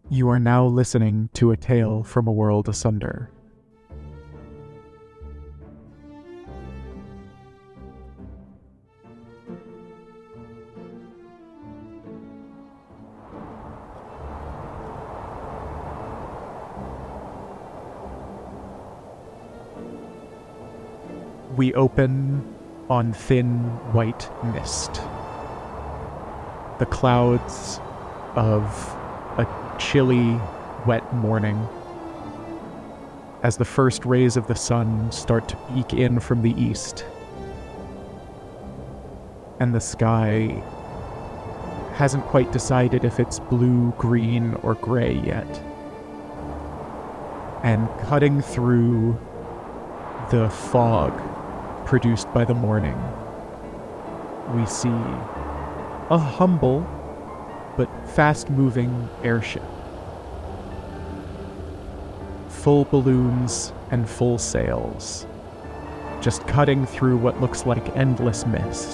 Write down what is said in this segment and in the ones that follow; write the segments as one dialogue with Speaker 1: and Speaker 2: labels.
Speaker 1: You are now listening to a tale from a world asunder. We open on thin white mist. The clouds of a chilly, wet morning as the first rays of the sun start to peek in from the east. And the sky hasn't quite decided if it's blue, green, or gray yet. And cutting through the fog produced by the morning, we see a humble but fast-moving airship. Full balloons and full sails, just cutting through what looks like endless mist.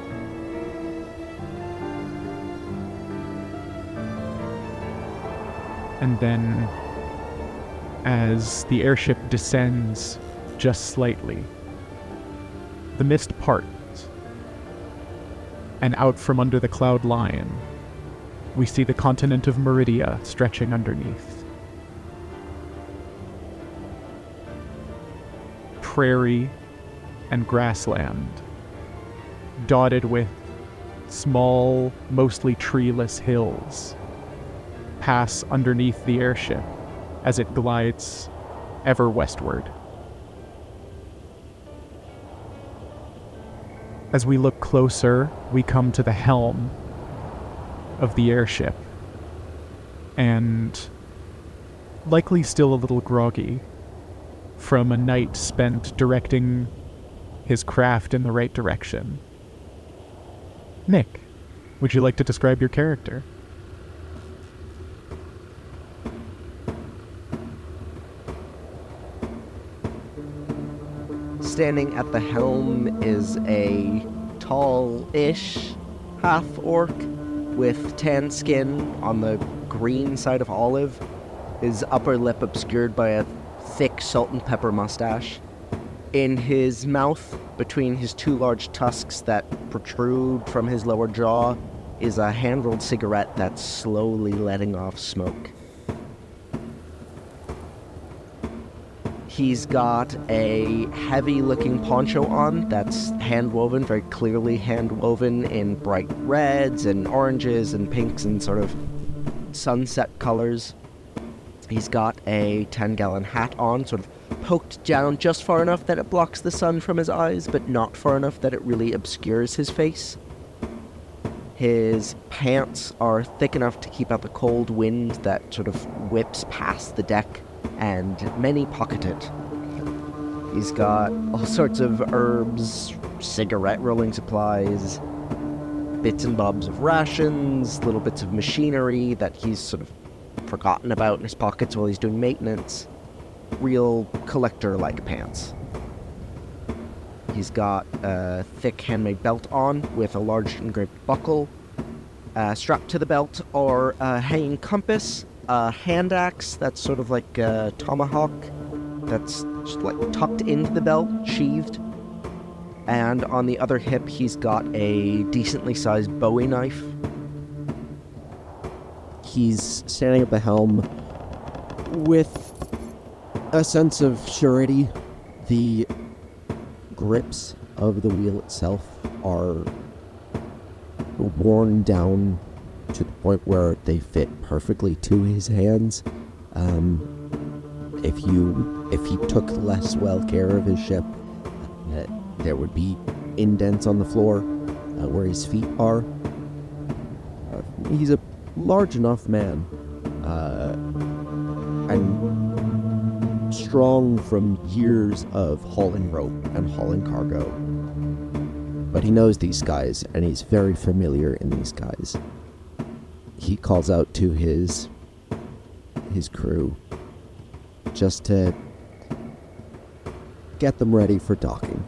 Speaker 1: And then, as the airship descends just slightly, the mist parts, and out from under the cloud line, we see the continent of Meridia stretching underneath. Prairie and grassland, dotted with small, mostly treeless hills, pass underneath the airship as it glides ever westward. As we look closer, we come to the helm of the airship, and, likely still a little groggy from a night spent directing his craft in the right direction, Nick, would you like to describe your character?
Speaker 2: Standing at the helm is a tall-ish half-orc with tan skin on the green side of olive, his upper lip obscured by a thick salt and pepper mustache. In his mouth, between his two large tusks that protrude from his lower jaw, is a hand-rolled cigarette that's slowly letting off smoke. He's got a heavy-looking poncho on that's hand-woven, very clearly hand-woven in bright reds and oranges and pinks and sort of sunset colors. He's got a 10-gallon hat on, sort of poked down just far enough that it blocks the sun from his eyes, but not far enough that it really obscures his face. His pants are thick enough to keep out the cold wind that sort of whips past the deck, and many pocket it. He's got all sorts of herbs, cigarette rolling supplies, bits and bobs of rations, little bits of machinery that he's sort of forgotten about in his pockets while he's doing maintenance. Real collector-like pants. He's got a thick handmade belt on with a large engraved buckle. Strapped to the belt are a hanging compass, a hand axe that's sort of like a tomahawk that's just like tucked into the belt, sheathed. And on the other hip, he's got a decently sized Bowie knife. He's standing at the helm with a sense of surety. The grips of the wheel itself are worn down to the point where they fit perfectly to his hands. If he took less well care of his ship, there would be indents on the floor where his feet are. He's a large enough man, and strong from years of hauling rope and hauling cargo. But he knows these guys, and he's very familiar in these guys. He calls out to his crew just to get them ready for docking.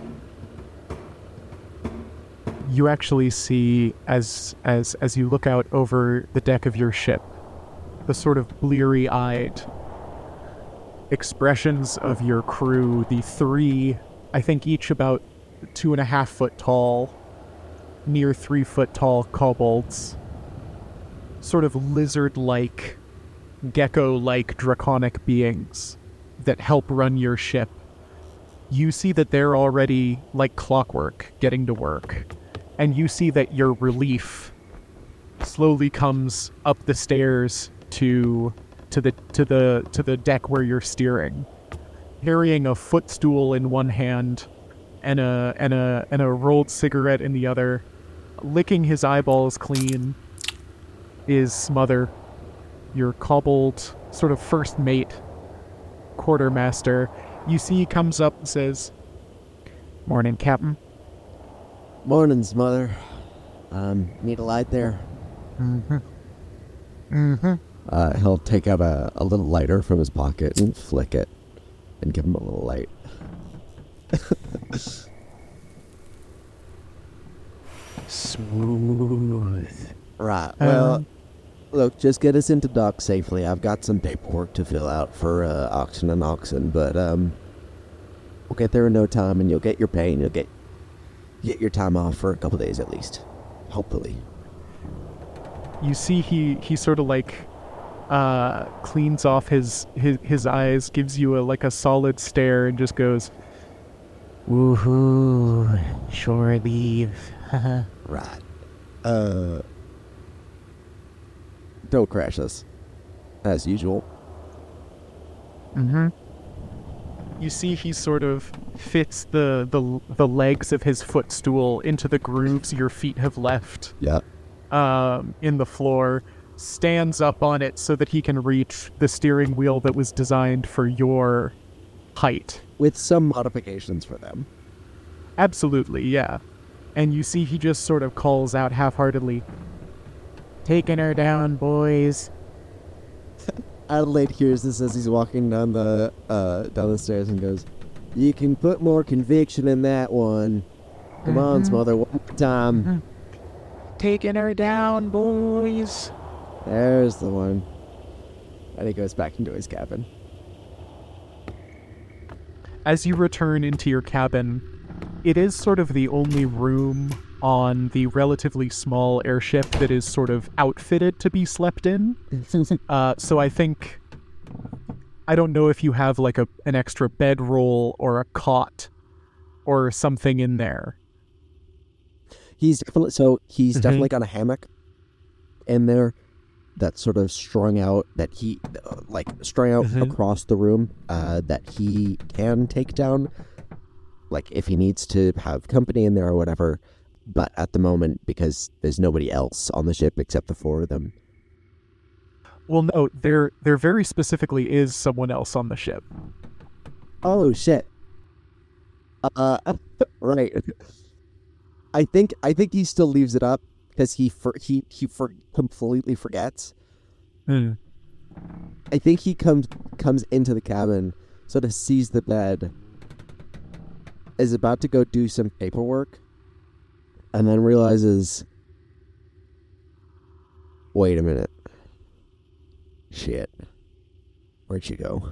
Speaker 1: You actually see, as you look out over the deck of your ship, the sort of bleary-eyed expressions of your crew, the three, I think each about 2.5 foot tall, near 3 foot tall kobolds, sort of lizard-like, gecko-like draconic beings that help run your ship. You see that they're already, like clockwork, getting to work. And you see that your relief slowly comes up the stairs to the deck where you're steering, carrying a footstool in one hand and a rolled cigarette in the other. Licking his eyeballs clean is Smother, your kobold sort of first mate, quartermaster. You see he comes up and says, "Morning, Captain."
Speaker 3: Morning's mother. Need a light there? He'll take out a little lighter from his pocket and flick it and give him a little light.
Speaker 2: Smooth.
Speaker 3: Right. Well, look, just get us into dock safely. I've got some paperwork to fill out for Oxen and Oxen, but we'll get there in no time, and you'll get your pay, and you'll get your time off for a couple days at least, hopefully.
Speaker 1: You see he sort of like cleans off his eyes, gives you a solid stare, and just goes, "Woohoo, shore leave."
Speaker 3: Right. Don't crash us, as usual.
Speaker 1: You see he sort of fits the legs of his footstool into the grooves your feet have left.
Speaker 3: Yeah.
Speaker 1: In the floor, stands up on it so that he can reach the steering wheel that was designed for your height.
Speaker 3: With some modifications for them.
Speaker 1: Absolutely, yeah. And you see he just sort of calls out half-heartedly, "Taking her down, boys."
Speaker 3: Adelaide hears this as he's walking down the stairs and goes, "You can put more conviction in that one. Come on, Smother, one more time."
Speaker 1: "Taking her down, boys."
Speaker 3: There's the one. And he goes back into his cabin.
Speaker 1: As you return into your cabin, it is sort of the only room on the relatively small airship that is sort of outfitted to be slept in. So I think, I don't know if you have like an extra bedroll or a cot or something in there.
Speaker 3: He's definitely got a hammock in there that's sort of strung out across the room that he can take down, like if he needs to have company in there or whatever. But at the moment, because there's nobody else on the ship except the four of them.
Speaker 1: Well, no, there very specifically is someone else on the ship.
Speaker 3: Oh shit. Right. I think he still leaves it up because he completely forgets. I think he comes into the cabin, sort of sees the bed, is about to go do some paperwork, and then realizes, wait a minute. Shit. Where'd she go?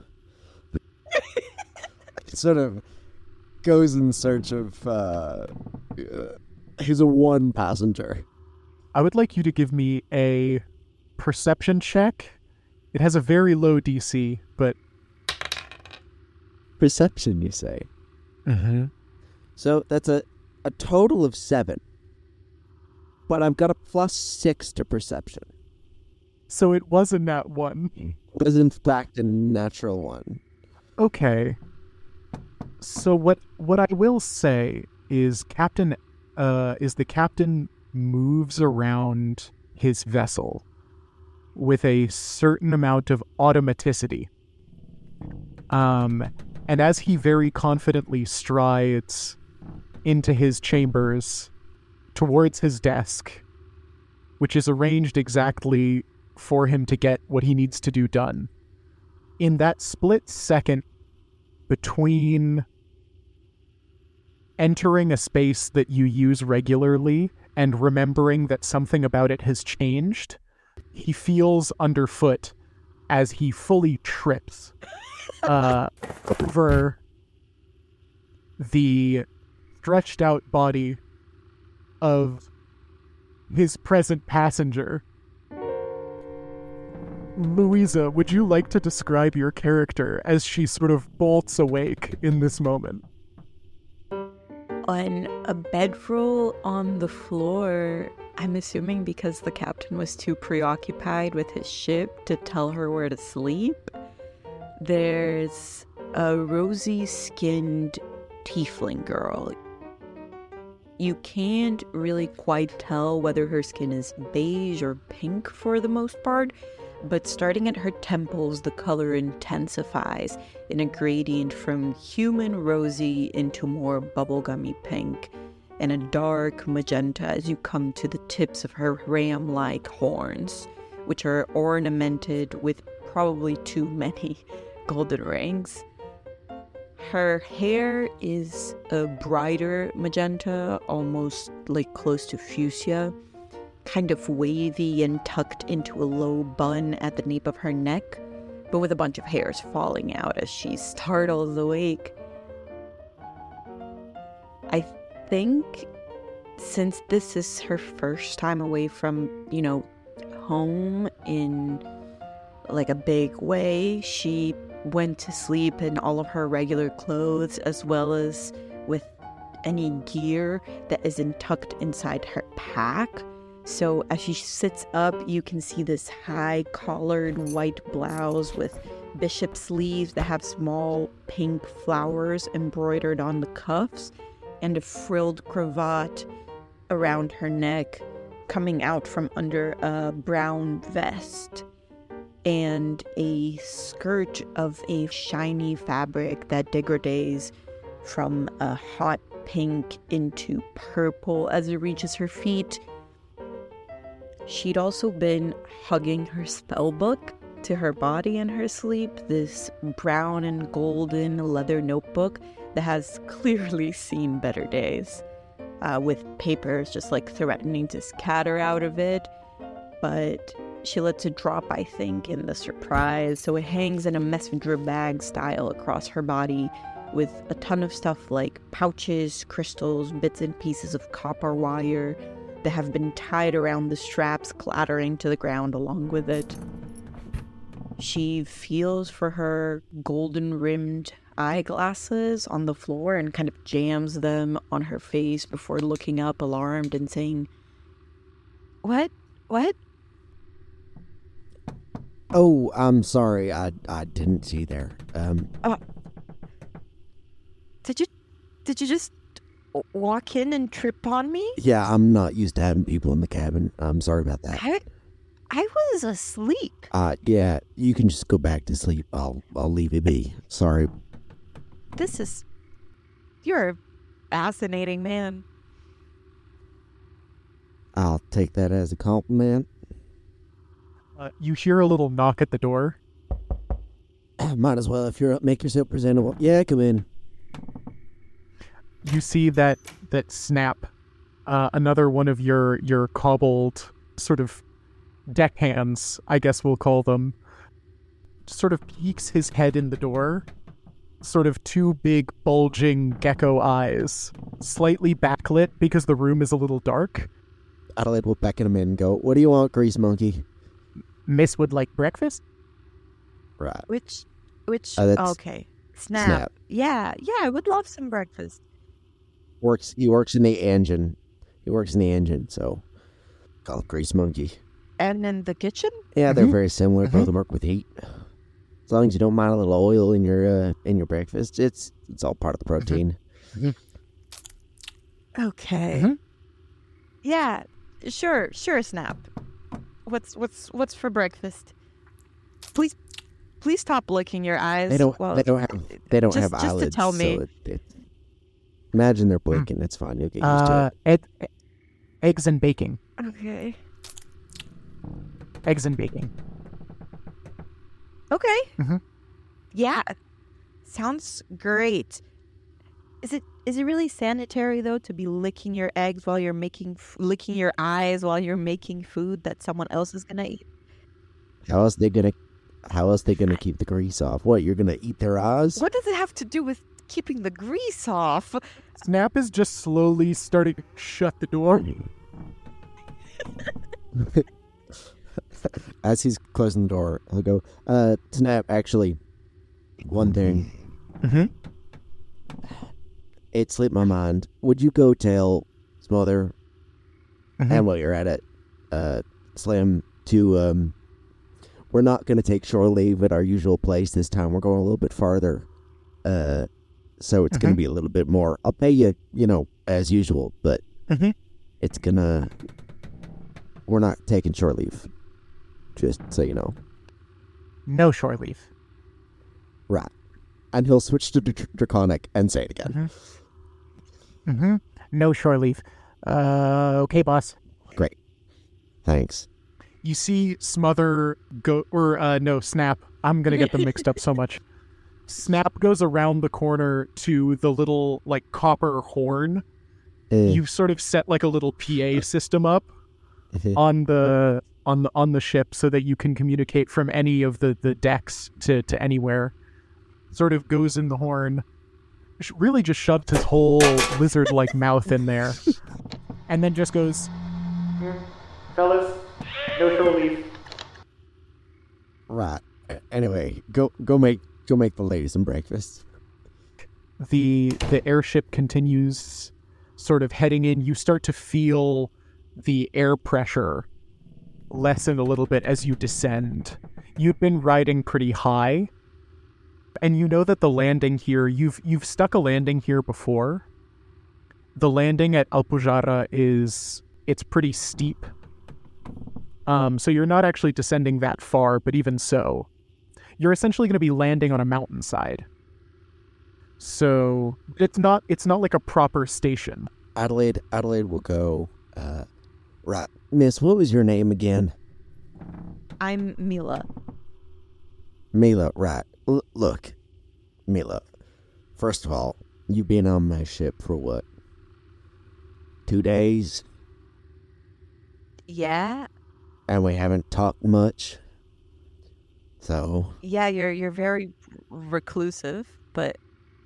Speaker 3: Sort of goes in search of he's a one passenger.
Speaker 1: I would like you to give me a perception check. It has a very low DC, but...
Speaker 3: Perception, you say? So that's a total of 7. But I've got a +6 to perception.
Speaker 1: So it was a nat 1.
Speaker 3: It was in fact a natural 1.
Speaker 1: Okay. So what I will say is the captain moves around his vessel with a certain amount of automaticity. And as he very confidently strides into his chambers towards his desk, which is arranged exactly for him to get what he needs to do done, in that split second between entering a space that you use regularly and remembering that something about it has changed, he feels underfoot as he fully trips over the stretched out body of his present passenger. Louisa, would you like to describe your character as she sort of bolts awake in this moment?
Speaker 4: On a bedroll on the floor, I'm assuming because the captain was too preoccupied with his ship to tell her where to sleep, there's a rosy-skinned tiefling girl. You can't really quite tell whether her skin is beige or pink for the most part, but starting at her temples, the color intensifies in a gradient from human rosy into more bubblegummy pink, and a dark magenta as you come to the tips of her ram-like horns, which are ornamented with probably too many golden rings. Her hair is a brighter magenta, almost like close to fuchsia, kind of wavy and tucked into a low bun at the nape of her neck, but with a bunch of hairs falling out as she startles awake. I think since this is her first time away from, home in like a big way, she went to sleep in all of her regular clothes as well as with any gear that isn't tucked inside her pack. So as she sits up, you can see this high-collared white blouse with bishop sleeves that have small pink flowers embroidered on the cuffs, and a frilled cravat around her neck coming out from under a brown vest, and a skirt of a shiny fabric that degrades from a hot pink into purple as it reaches her feet. She'd also been hugging her spellbook to her body in her sleep, this brown and golden leather notebook that has clearly seen better days, with papers just like threatening to scatter out of it, but she lets it drop, I think, in the surprise, so it hangs in a messenger bag style across her body with a ton of stuff like pouches, crystals, bits and pieces of copper wire that have been tied around the straps, clattering to the ground along with it. She feels for her golden-rimmed eyeglasses on the floor and kind of jams them on her face before looking up alarmed and saying, What?
Speaker 3: Oh, I'm sorry. I didn't see there.
Speaker 4: Did you just walk in and trip on me?
Speaker 3: Yeah, I'm not used to having people in the cabin. I'm sorry about that.
Speaker 4: I was asleep.
Speaker 3: Yeah, you can just go back to sleep. I'll leave it be. Sorry.
Speaker 4: You're a fascinating man.
Speaker 3: I'll take that as a compliment.
Speaker 1: You hear a little knock at the door.
Speaker 3: Might as well if you're up, make yourself presentable. Yeah, come in.
Speaker 1: You see that Snap, another one of your cobbled sort of deckhands, I guess we'll call them, sort of peeks his head in the door, sort of two big bulging gecko eyes, slightly backlit because the room is a little dark.
Speaker 3: Adelaide will beckon him in and go, "What do you want, Grease Monkey?"
Speaker 1: Miss would like breakfast?
Speaker 3: Right.
Speaker 4: Which okay.
Speaker 3: Snap.
Speaker 4: Yeah, I would love some breakfast.
Speaker 3: He works in the engine. So call it Grease Monkey.
Speaker 4: And in the kitchen?
Speaker 3: Yeah, they're very similar. Both of them work with heat. As long as you don't mind a little oil in your breakfast, it's all part of the protein.
Speaker 4: Okay. Yeah, sure, Snap. What's for breakfast? Please stop licking your eyes.
Speaker 3: They don't have eyelids.
Speaker 4: Just to tell me.
Speaker 3: So imagine they're blinking. It's fine. You'll get used to it.
Speaker 1: Eggs and baking.
Speaker 4: Okay.
Speaker 1: Eggs and baking.
Speaker 4: Okay. Yeah. Sounds great. Is it really sanitary though to be licking your eggs while you're licking your eyes while you're making food that someone else is gonna eat?
Speaker 3: How else How else they gonna keep the grease off? What, you're gonna eat their eyes?
Speaker 4: What does it have to do with keeping the grease off?
Speaker 1: Snap is just slowly starting to shut the door.
Speaker 3: As he's closing the door, I'll go, Snap, actually, one thing. It slipped my mind. Would you go tell Smother, and while you're at it, Slim, to, we're not going to take shore leave at our usual place this time. We're going a little bit farther. So it's going to be a little bit more. I'll pay you, as usual, but it's going to... We're not taking shore leave. Just so you know.
Speaker 1: No shore leave.
Speaker 3: Right. And he'll switch to Draconic and say it again.
Speaker 1: No shore leave. Okay, boss.
Speaker 3: Great. Thanks.
Speaker 1: You see Smother go, or no, Snap. I'm gonna get them mixed up so much. Snap goes around the corner to the little, like, copper horn. You've sort of set, like, a little PA system up on the ship so that you can communicate from any of the decks to anywhere. Sort of goes in the horn. Really just shoved his whole lizard-like mouth in there. And then just goes, fellas, no shore leave.
Speaker 3: Right. Anyway, go make the ladies some breakfast.
Speaker 1: The airship continues sort of heading in. You start to feel the air pressure lessen a little bit as you descend. You've been riding pretty high, and you know that the landing here, you've stuck a landing here before. The landing at Alpujara it's pretty steep. So you're not actually descending that far, but even so, you're essentially going to be landing on a mountainside. So it's not like a proper station.
Speaker 3: Adelaide will go, right. Miss, what was your name again?
Speaker 4: I'm Mila.
Speaker 3: Mila, right. Look, Mila, first of all, you've been on my ship for what? 2 days?
Speaker 4: Yeah?
Speaker 3: And we haven't talked much. So...
Speaker 4: Yeah, you're very reclusive, but...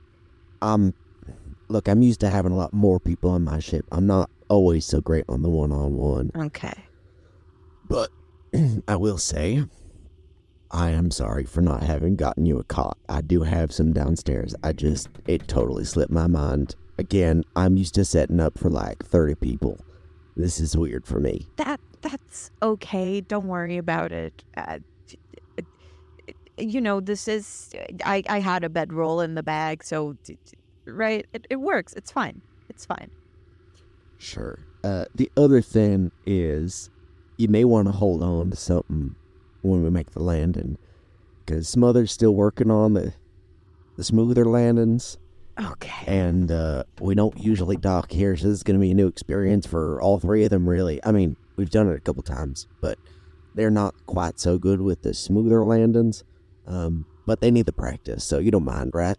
Speaker 3: Look, I'm used to having a lot more people on my ship. I'm not always so great on the one-on-one.
Speaker 4: Okay.
Speaker 3: But I will say, I am sorry for not having gotten you a cot. I do have some downstairs. It totally slipped my mind. Again, I'm used to setting up for like 30 people. This is weird for me.
Speaker 4: That's okay. Don't worry about it. This is... I had a bedroll in the bag, so... Right? It works. It's fine. It's fine.
Speaker 3: Sure. The other thing is, you may want to hold on to something when we make the landing, because Smother's still working on the smoother landings.
Speaker 4: Okay.
Speaker 3: And we don't usually dock here, so this is going to be a new experience for all three of them, really. I mean, we've done it a couple times, but they're not quite so good with the smoother landings. But they need the practice, so you don't mind, right?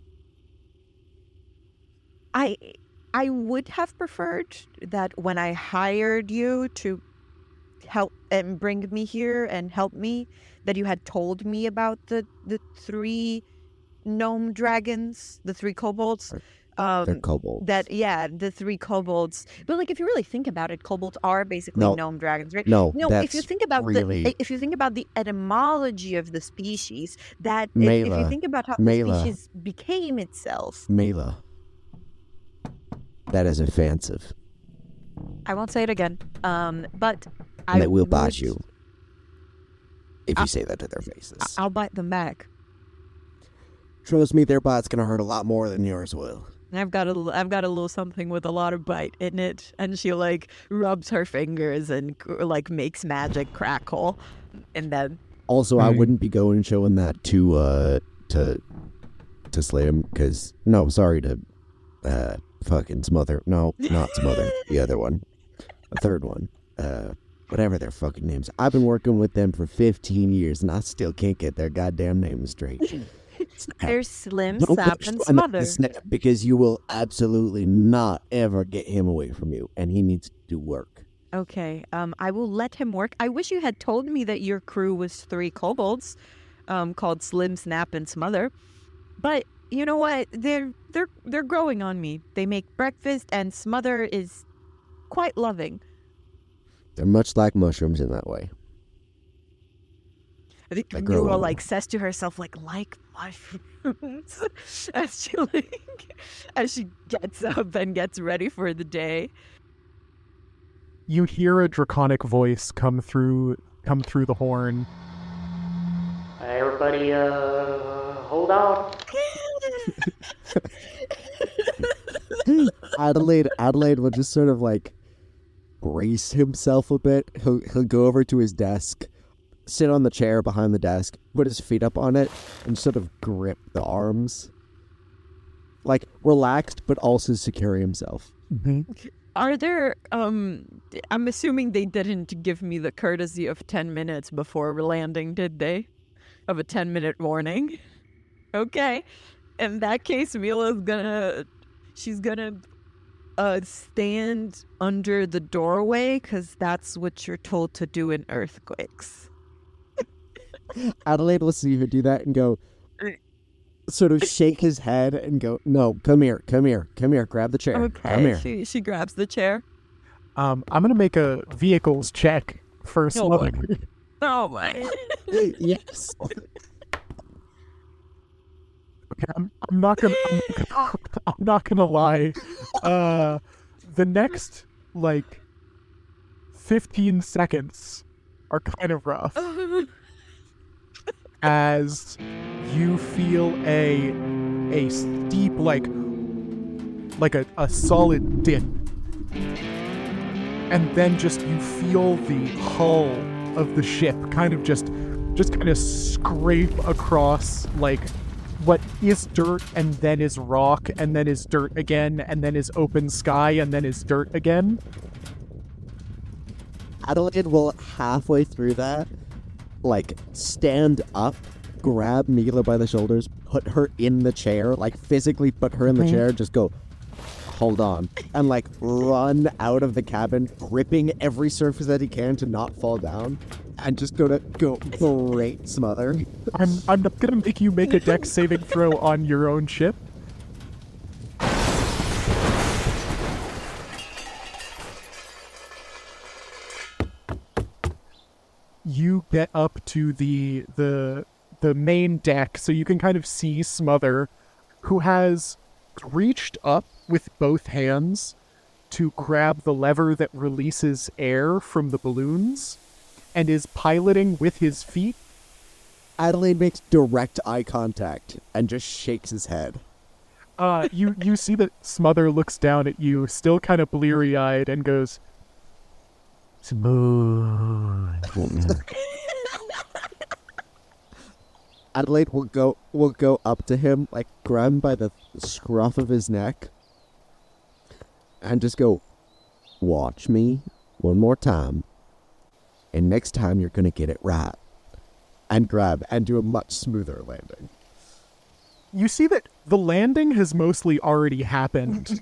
Speaker 4: I would have preferred that when I hired you to help and bring me here and help me, that you had told me about the 3 gnome dragons, the 3 kobolds.
Speaker 3: They're kobolds.
Speaker 4: The 3 kobolds. But like, if you really think about it, kobolds are basically gnome dragons, right?
Speaker 3: No,
Speaker 4: if you think about the etymology of the species, if you think about how the species became itself.
Speaker 3: Mela. That is offensive.
Speaker 4: I won't say it again. But
Speaker 3: and they will bite you if you say that to their faces.
Speaker 4: I'll bite them back.
Speaker 3: Trust me, their bite's gonna hurt a lot more than yours will.
Speaker 4: I've got a little something with a lot of bite in it, and she like rubs her fingers and like makes magic crackle, and then.
Speaker 3: Also, I wouldn't be going and showing that to Slim, because to fucking Smother. No, not Smother. The other one, the third one. Whatever their fucking names. I've been working with them for 15 years, and I still can't get their goddamn names straight.
Speaker 4: There's Slim, Sap, and Smother.
Speaker 3: Because you will absolutely not ever get him away from you, and he needs to do work.
Speaker 4: Okay, I will let him work. I wish you had told me that your crew was 3 kobolds. called Slim, Snap, and Smother. But you know what? They're growing on me. They make breakfast, and Smother is quite loving.
Speaker 3: They're much like mushrooms in that way.
Speaker 4: I think
Speaker 3: They grow
Speaker 4: Nura
Speaker 3: on
Speaker 4: like says to herself like mushrooms as she gets up and gets ready for the day.
Speaker 1: You hear a draconic voice come through the horn.
Speaker 5: Hey, everybody, hold on.
Speaker 3: Adelaide will just sort of like brace himself a bit. He'll go over to his desk, sit on the chair behind the desk, put his feet up on it, and sort of grip the arms. Like, relaxed, but also secure himself.
Speaker 4: Are there, I'm assuming they didn't give me the courtesy of 10 minutes before landing, did they? Of a 10-minute warning? Okay. In that case, she's gonna stand under the doorway, because that's what you're told to do in earthquakes.
Speaker 3: Adelaide will see her do that and go, sort of shake his head and go, no, come here, grab the chair. Come here.
Speaker 4: She grabs the chair.
Speaker 1: I'm gonna make a vehicles check for Smother.
Speaker 4: Oh my.
Speaker 3: Yes.
Speaker 1: Okay, I'm not gonna lie. The next 15 seconds are kind of rough as you feel a steep like a solid dip, and then just you feel the hull of the ship kind of just kind of scrape across what is dirt and then is rock and then is dirt again and then is open sky and then is dirt again.
Speaker 3: Adelaide will halfway through that, stand up, grab Mila by the shoulders, put her in the chair, physically put her in the chair, just go, hold on, and run out of the cabin, gripping every surface that he can to not fall down, and just go great Smother.
Speaker 1: I'm gonna make you make a dex saving throw on your own ship. You get up to the main deck, so you can kind of see Smother, who has reached up with both hands to grab the lever that releases air from the balloons and is piloting with his feet.
Speaker 3: Adelaide makes direct eye contact and just shakes his head.
Speaker 1: You see that Smother looks down at you, still kind of bleary-eyed, and goes, "Smooth."
Speaker 3: Adelaide will go up to him, grab him by the scruff of his neck, and just go, watch me one more time, and next time you're gonna get it right. And grab and do a much smoother landing.
Speaker 1: You see that the landing has mostly already happened.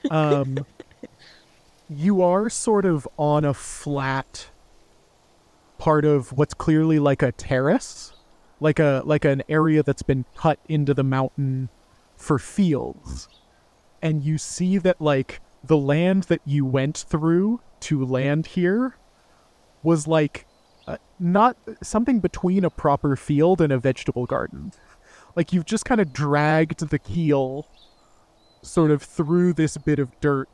Speaker 1: You are sort of on a flat part of what's clearly like a terrace, like an area that's been cut into the mountain for fields. And you see that the land that you went through to land here was not something between a proper field and a vegetable garden. You've just kind of dragged the keel sort of through this bit of dirt,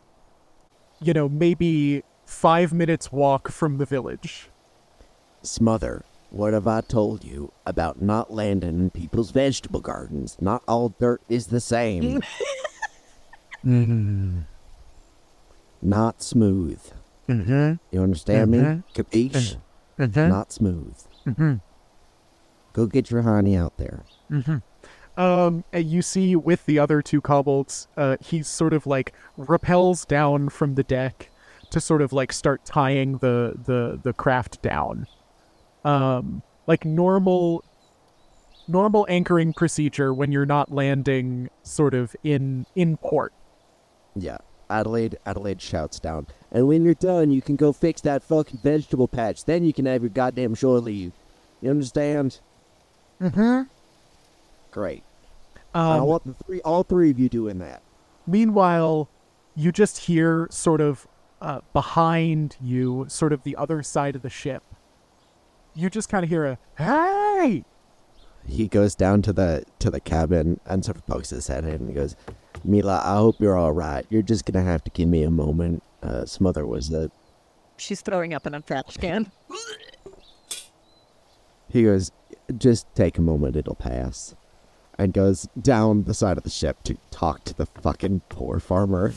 Speaker 1: maybe 5 minutes walk from the village.
Speaker 3: Smother, what have I told you about not landing in people's vegetable gardens? Not all dirt is the same. Not smooth. You understand me? Capiche? Not smooth. Go get your honey out there.
Speaker 1: You see with the other two kobolds, he sort of rappels down from the deck to sort of start tying the craft down. Normal anchoring procedure when you're not landing sort of in port.
Speaker 3: Yeah. Adelaide shouts down. And when you're done, you can go fix that fucking vegetable patch. Then you can have your goddamn shore leave. You understand?
Speaker 1: Mm-hmm.
Speaker 3: Great. I want all three of you doing that.
Speaker 1: Meanwhile, you just hear sort of behind you, sort of the other side of the ship. You just kind of hear a, hey!
Speaker 3: He goes down to the cabin and sort of pokes his head in and goes, Mila, I hope you're all right. You're just going to have to give me a moment. Smother was the...
Speaker 4: She's throwing up in a trash can.
Speaker 3: He goes, just take a moment, it'll pass. And goes down the side of the ship to talk to the fucking poor farmer.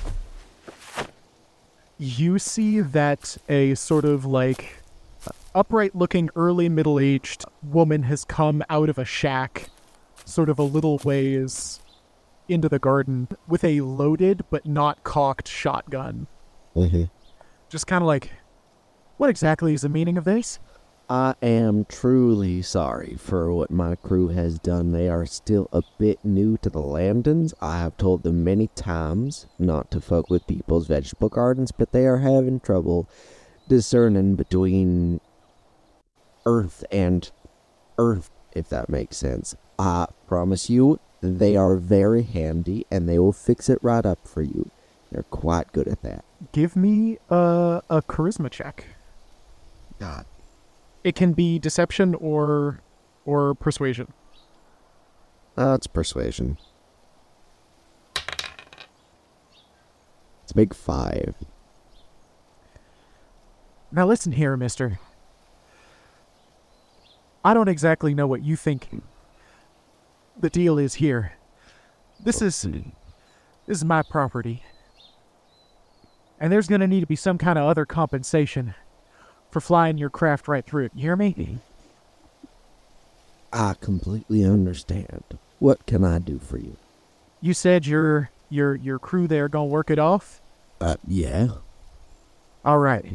Speaker 1: You see that a sort of like upright-looking, early middle-aged woman has come out of a shack, sort of a little ways into the garden, with a loaded but not cocked shotgun.
Speaker 3: Mm-hmm.
Speaker 1: Just kind of like, what exactly is the meaning of this?
Speaker 3: I am truly sorry for what my crew has done. They are still a bit new to the Landons. I have told them many times not to fuck with people's vegetable gardens, but they are having trouble discerning between earth and earth, if that makes sense. I promise you, they are very handy, and they will fix it right up for you. They're quite good at that.
Speaker 1: Give me a charisma check.
Speaker 3: God.
Speaker 1: It can be deception or persuasion.
Speaker 3: It's persuasion. It's a big 5.
Speaker 1: Now listen here, mister. I don't exactly know what you think the deal is here. This is my property. And there's going to need to be some kind of other compensation for flying your craft right through it. You hear me?
Speaker 3: I completely understand. What can I do for you?
Speaker 1: You said your crew there gonna work it off?
Speaker 3: Yeah.
Speaker 1: All right.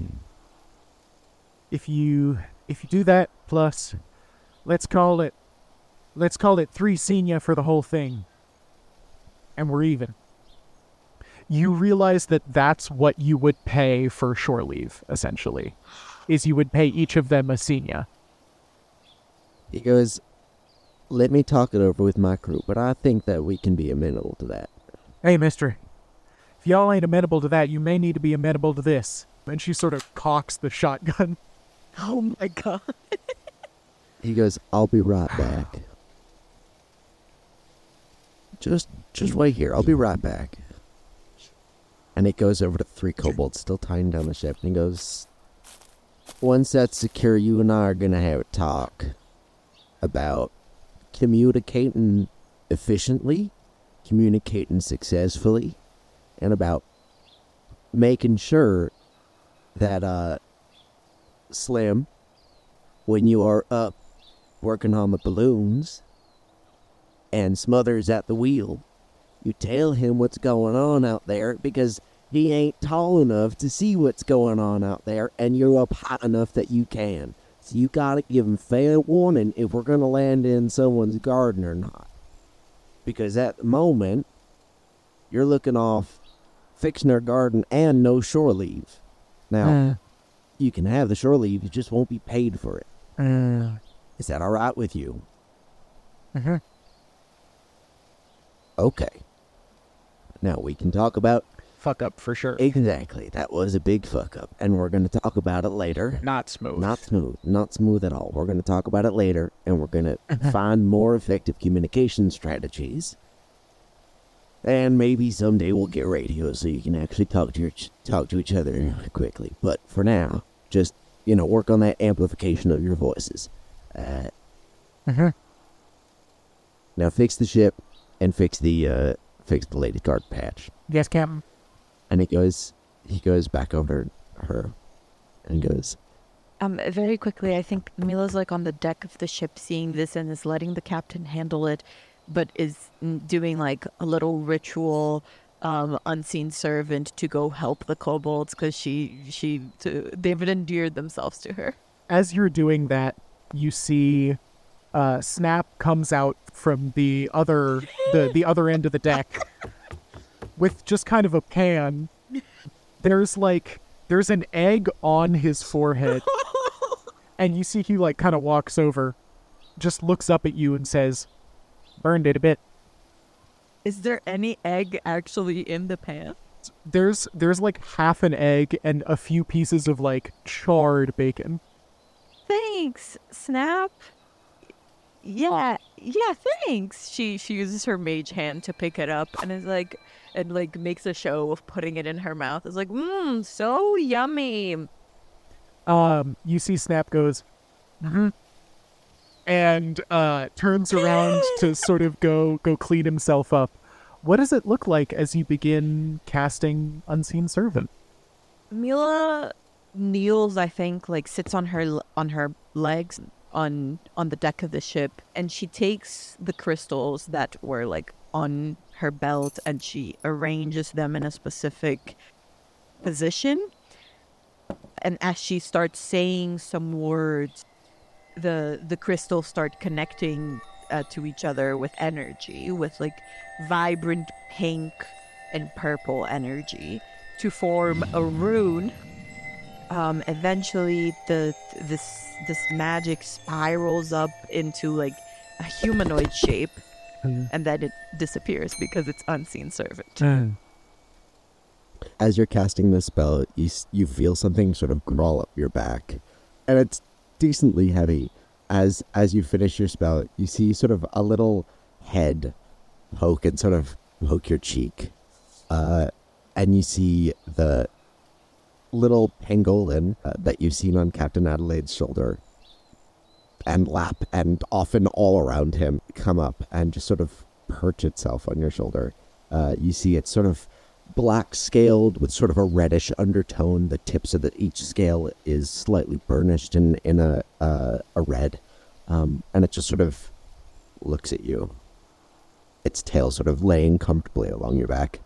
Speaker 1: If you do that, plus, let's call it 3 senior for the whole thing, and we're even. You realize that that's what you would pay for shore leave, essentially, is you would pay each of them a senior.
Speaker 3: He goes, let me talk it over with my crew, but I think that we can be amenable to that.
Speaker 1: Hey, mister, if y'all ain't amenable to that, you may need to be amenable to this. And she sort of cocks the shotgun.
Speaker 4: Oh my god.
Speaker 3: He goes, I'll be right back. Just wait here. I'll be right back. And it goes over to 3 kobolds still tying down the ship. And he goes, once that's secure, you and I are going to have a talk about communicating efficiently, communicating successfully, and about making sure that, Slim, when you are up working on the balloons and Smothers at the wheel, you tell him what's going on out there, because he ain't tall enough to see what's going on out there, and you're up high enough that you can. So you gotta give him fair warning if we're gonna land in someone's garden or not. Because at the moment, you're looking off fixing their garden and no shore leave. Now, you can have the shore leave, you just won't be paid for it. Is that alright with you?
Speaker 1: Mm-hmm.
Speaker 3: Okay. Now we can talk about...
Speaker 1: Fuck up for sure.
Speaker 3: Exactly. That was a big fuck up. And we're going to talk about it later.
Speaker 1: Not smooth.
Speaker 3: Not smooth. Not smooth at all. We're going to talk about it later. And we're going to find more effective communication strategies. And maybe someday we'll get radio so you can actually talk to each other quickly. But for now, just, work on that amplification of your voices. Now fix the ship and fix the lady guard patch.
Speaker 1: Yes, Captain.
Speaker 3: And he goes back over her and goes,
Speaker 4: Very quickly, I think Mila's like on the deck of the ship seeing this and is letting the captain handle it, but is doing like a little ritual, unseen servant to go help the kobolds because they've endeared themselves to her.
Speaker 1: As you're doing that, you see Snap comes out from the other end of the deck with just kind of a pan. There's an egg on his forehead, and you see he like kind of walks over, just looks up at you and says, "Burned it a bit."
Speaker 4: Is there any egg actually in the pan?
Speaker 1: There's like half an egg and a few pieces of like charred bacon.
Speaker 4: Thanks, Snap. Yeah, thanks. She uses her mage hand to pick it up and is like, and like makes a show of putting it in her mouth. It's like, so yummy.
Speaker 1: You see Snap goes, and turns around to sort of go clean himself up. What does it look like as you begin casting Unseen Servant?
Speaker 4: Mila kneels, I think, like sits on her legs on the deck of the ship, and she takes the crystals that were like on her belt and she arranges them in a specific position. And as she starts saying some words, the crystals start connecting to each other with energy, with like vibrant pink and purple energy to form a rune. Eventually this magic spirals up into like a humanoid shape, and then it disappears because it's Unseen Servant.
Speaker 3: As you're casting this spell, you feel something sort of crawl up your back, and it's decently heavy. As you finish your spell, you see sort of a little head poke your cheek, and you see the little pangolin that you've seen on Captain Adelaide's shoulder and lap, and often all around him, come up and just sort of perch itself on your shoulder. You see it's sort of black scaled with sort of a reddish undertone. The tips of each scale is slightly burnished in a red, and it just sort of looks at you, its tail sort of laying comfortably along your back.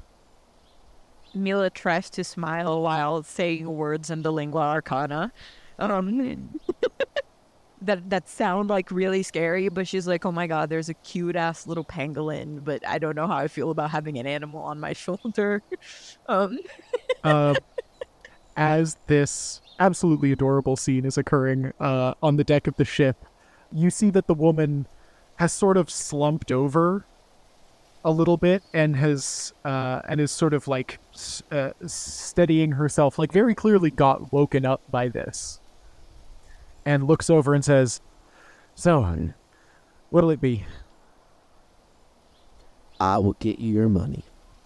Speaker 4: Mila tries to smile while saying words in the lingua arcana that sound like really scary, but she's like, oh my god, there's a cute ass little pangolin, but I don't know how I feel about having an animal on my shoulder.
Speaker 1: As this absolutely adorable scene is occurring on the deck of the ship, you see that the woman has sort of slumped over a little bit and is sort of like steadying herself, like very clearly got woken up by this, and looks over and says, "So, what'll it be?"
Speaker 3: I will get you your money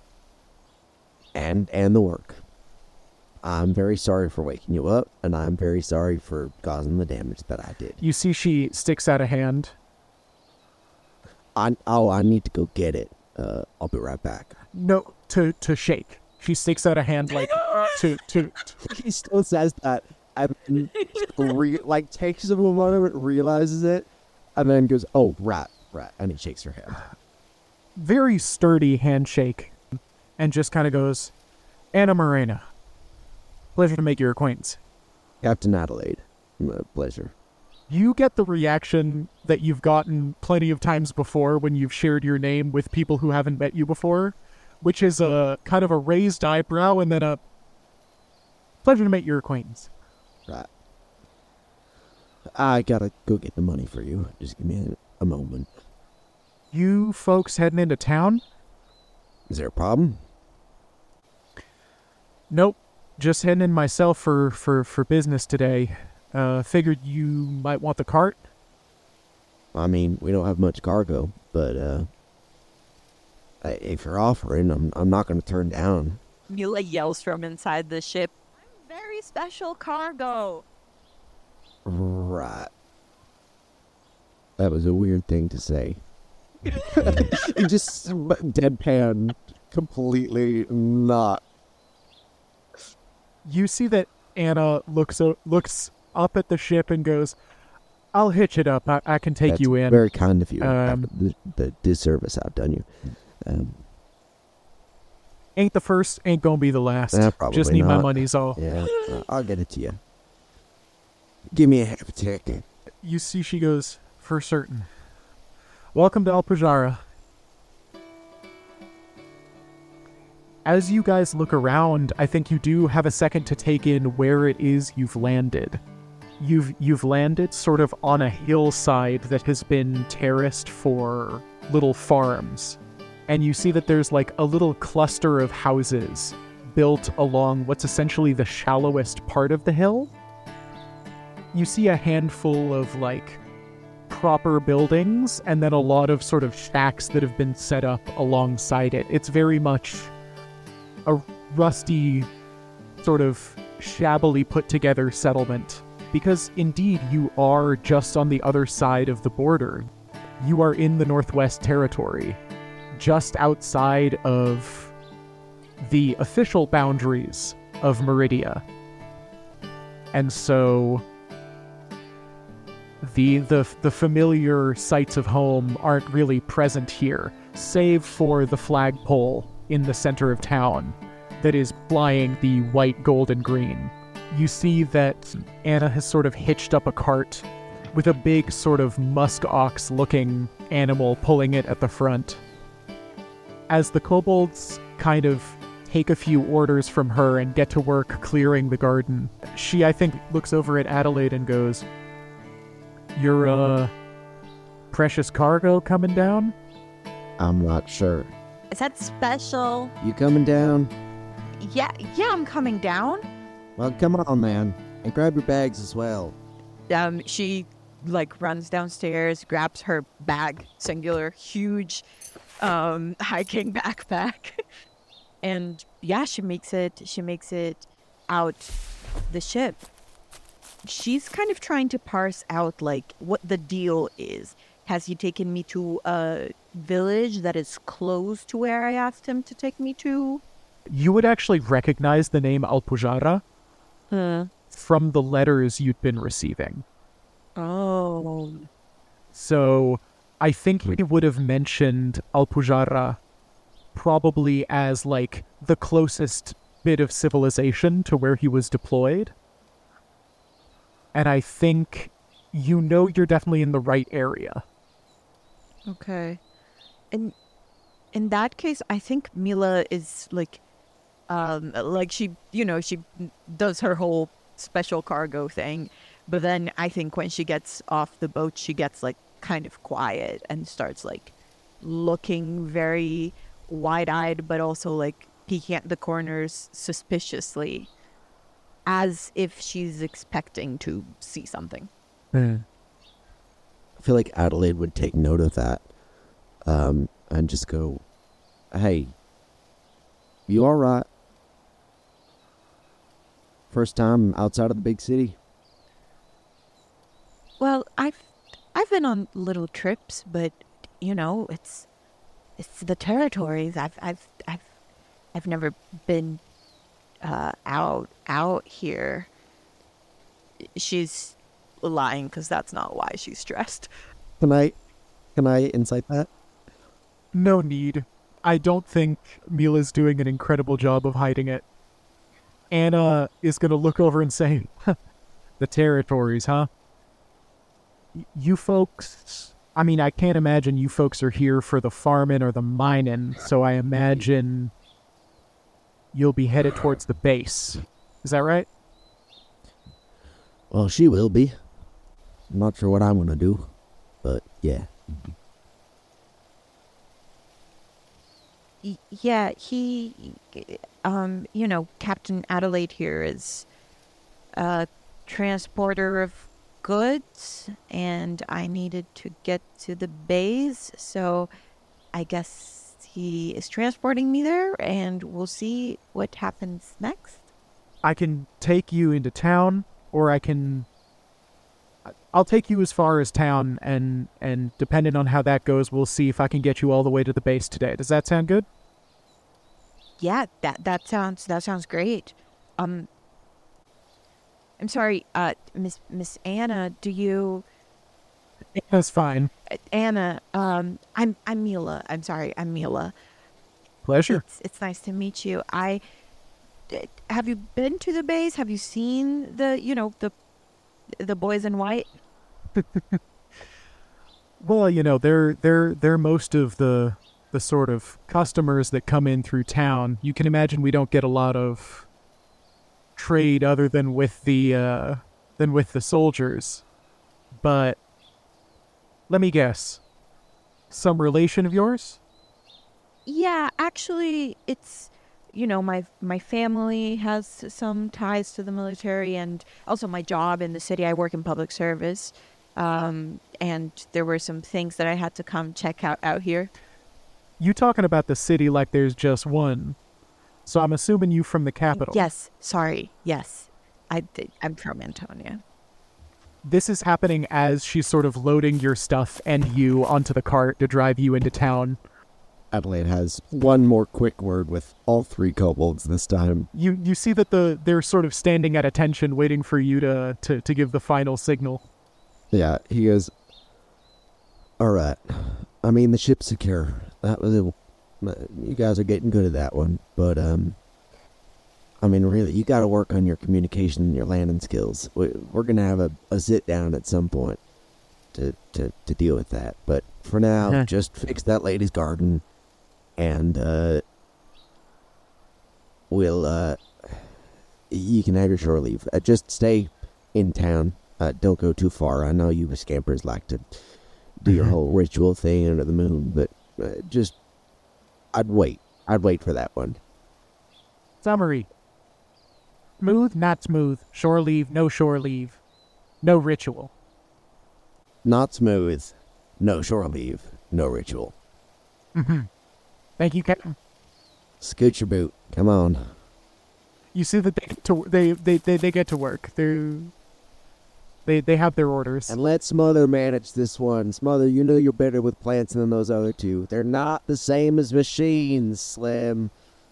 Speaker 3: and the work. I'm very sorry for waking you up, and I'm very sorry for causing the damage that I did.
Speaker 1: You see she sticks out a hand.
Speaker 3: I need to go get it. I'll be right back.
Speaker 1: No, to shake. She sticks out a hand like to.
Speaker 3: He still says that, and takes a moment, realizes it, and then goes, "Oh, right," and he shakes her hand.
Speaker 1: Very sturdy handshake, and just kind of goes, "Anna Morena. Pleasure to make your acquaintance."
Speaker 3: Captain Adelaide. Pleasure.
Speaker 1: You get the reaction that you've gotten plenty of times before when you've shared your name with people who haven't met you before, which is a kind of a raised eyebrow and then a pleasure to make your acquaintance.
Speaker 3: Right. I gotta go get the money for you. Just give me a moment.
Speaker 1: You folks heading into town?
Speaker 3: Is there a problem?
Speaker 1: Nope. Just heading in myself for business today. Figured you might want the cart.
Speaker 3: I mean, we don't have much cargo, but if you're offering, I'm not going to turn down.
Speaker 4: Mila yells from inside the ship, "I'm very special cargo."
Speaker 3: Right. That was a weird thing to say. Just deadpan, completely not.
Speaker 1: You see that Anna looks up at the ship and goes, "I'll hitch it up. I can take you in."
Speaker 3: Very kind of you. The disservice I've done you.
Speaker 1: Ain't the first, ain't gonna be the last.
Speaker 3: Probably
Speaker 1: just need my
Speaker 3: not.
Speaker 1: money's all.
Speaker 3: Yeah, I'll get it to you. Give me a half a tick.
Speaker 1: You see she goes, "For certain. Welcome to Alpajara." As you guys look around, I think you do have a second to take in where it is you've landed. you've landed sort of on a hillside that has been terraced for little farms. And you see that there's like a little cluster of houses built along what's essentially the shallowest part of the hill. You see a handful of like proper buildings and then a lot of sort of shacks that have been set up alongside it. It's very much a rusty, sort of shabbily put together settlement. Because indeed, you are just on the other side of the border. You are in the Northwest Territory, just outside of the official boundaries of Meridia. And so the familiar sights of home aren't really present here, save for the flagpole in the center of town that is flying the white, gold, and green. You see that Anna has sort of hitched up a cart with a big sort of musk ox-looking animal pulling it at the front. As the kobolds kind of take a few orders from her and get to work clearing the garden, she, I think, looks over at Adelaide and goes, "Your, precious cargo coming down?"
Speaker 3: I'm not sure.
Speaker 4: Is that special?
Speaker 3: You coming down?
Speaker 4: Yeah, I'm coming down.
Speaker 3: Well, come on, man. And grab your bags as well.
Speaker 4: She like runs downstairs, grabs her bag, singular, huge, hiking backpack, and yeah, she makes it out the ship. She's kind of trying to parse out like what the deal is. Has he taken me to a village that is close to where I asked him to take me to?
Speaker 1: You would actually recognize the name Alpujara from the letters you'd been receiving.
Speaker 4: Oh.
Speaker 1: So I think he would have mentioned Alpujara probably as like the closest bit of civilization to where he was deployed. And I think you're definitely in the right area.
Speaker 4: Okay. And in that case, I think Mila is like she does her whole special cargo thing, but then I think when she gets off the boat, she gets like kind of quiet and starts like looking very wide-eyed, but also like peeking at the corners suspiciously, as if she's expecting to see something.
Speaker 3: I feel like Adelaide would take note of that, and just go, "Hey, you all right? First time outside of the big city?"
Speaker 4: Well, I've been on little trips, but it's the territories. I've never been out here. She's lying because that's not why she's stressed.
Speaker 3: Can I insight that?
Speaker 1: No need. I don't think Mila's doing an incredible job of hiding it. Anna is going to look over and say, "The territories, huh? You folks, I mean, I can't imagine you folks are here for the farming or the mining, so I imagine you'll be headed towards the base. Is that right?"
Speaker 3: Well, she will be. I'm not sure what I'm going to do, but yeah.
Speaker 4: Yeah, he, Captain Adelaide here is a transporter of goods, and I needed to get to the base, so I guess he is transporting me there, and we'll see what happens next.
Speaker 1: I can take you into town, or I'll take you as far as town, and depending on how that goes, we'll see if I can get you all the way to the base today. Does that sound good?
Speaker 4: Yeah, that sounds great. I'm sorry, Miss Anna, do you...
Speaker 1: That's fine.
Speaker 4: Anna, I'm Mila. I'm sorry, I'm Mila.
Speaker 1: Pleasure.
Speaker 4: It's nice to meet you. Have you been to the base? Have you seen the boys in white?
Speaker 1: Well, they're most of the sort of customers that come in through town. You can imagine we don't get a lot of trade other than with the than with the soldiers. But let me guess. Some relation of yours?
Speaker 4: Yeah, actually, it's, my family has some ties to the military, and also my job in the city. I work in public service. And there were some things that I had to come check out here.
Speaker 1: You talking about the city like there's just one. So I'm assuming you from the capital.
Speaker 4: Yes, sorry. Yes, I'm from Antonia.
Speaker 1: This is happening as she's sort of loading your stuff and you onto the cart to drive you into town.
Speaker 3: Adelaide has one more quick word with all three kobolds this time.
Speaker 1: You see that they're sort of standing at attention waiting for you to give the final signal.
Speaker 3: Yeah, he goes, all right. I mean, the ship's secure. That was it. You guys are getting good at that one. But, I mean, really, you got to work on your communication and your landing skills. We're going to have a sit-down at some point to deal with that. But for now, just fix that lady's garden. And, you can have your shore leave. Just stay in town. Don't go too far. I know you scampers like to do your whole ritual thing under the moon, but I'd wait. I'd wait for that one.
Speaker 1: Summary. Smooth, not smooth. Shore leave, no shore leave. No ritual.
Speaker 3: Not smooth. No shore leave. No ritual.
Speaker 1: Thank you, Captain.
Speaker 3: Scoot your boot. Come on.
Speaker 1: You see that they get to work. They have their orders.
Speaker 3: And let Smother manage this one. Smother, you know you're better with plants than those other two. They're not the same as machines, Slim.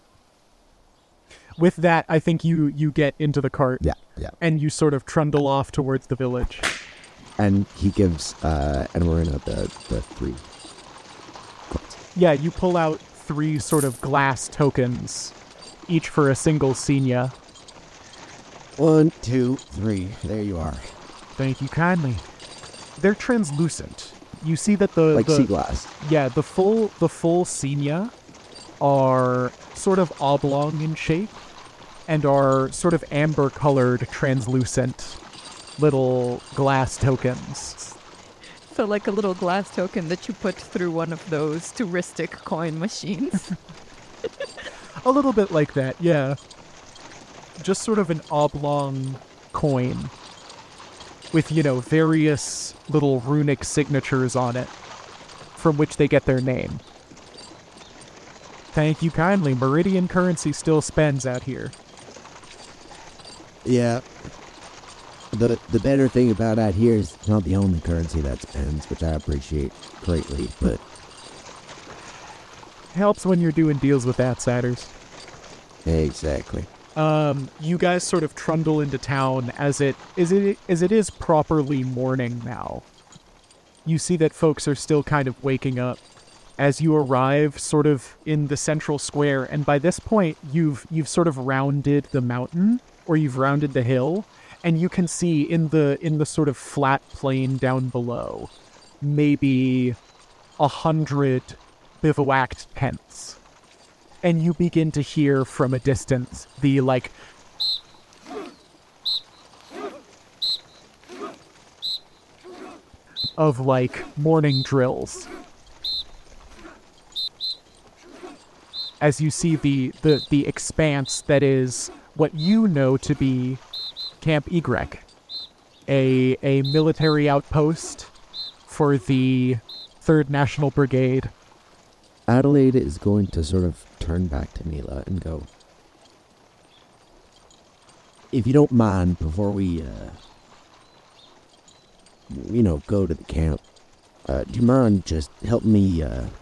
Speaker 1: With that, I think you get into the cart.
Speaker 3: Yeah.
Speaker 1: And you sort of trundle off towards the village.
Speaker 3: And he gives Marina the three.
Speaker 1: Yeah, you pull out 3 sort of glass tokens, each for a single senior.
Speaker 3: 1, 2, 3. There you are.
Speaker 1: Thank you kindly. They're translucent. You see that
Speaker 3: like sea glass.
Speaker 1: Yeah, the full senior are sort of oblong in shape and are sort of amber-colored, translucent little glass tokens.
Speaker 4: So like a little glass token that you put through one of those touristic coin machines.
Speaker 1: A little bit like that, yeah. Just sort of an oblong coin with, various little runic signatures on it from which they get their name. Thank you kindly. Meridian currency still spends out here.
Speaker 3: Yeah. The better thing about out here is it's not the only currency that spends, which I appreciate greatly, but...
Speaker 1: Helps when you're doing deals with outsiders.
Speaker 3: Exactly.
Speaker 1: You guys sort of trundle into town as it is properly morning now. You see that folks are still kind of waking up as you arrive sort of in the central square, and by this point you've sort of rounded the mountain, or you've rounded the hill, and you can see in the sort of flat plain down below maybe 100 bivouacked tents. And you begin to hear from a distance the, of, morning drills. As you see the expanse that is what you know to be Camp Egrek, a military outpost for the 3rd National Brigade.
Speaker 3: Adelaide is going to sort of turn back to Mila and go, if you don't mind, before we, go to the camp, do you mind just help me,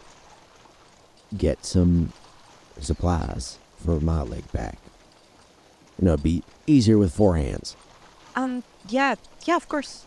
Speaker 3: get some supplies for my leg back? It'd be easier with 4 hands.
Speaker 4: Yeah, of course.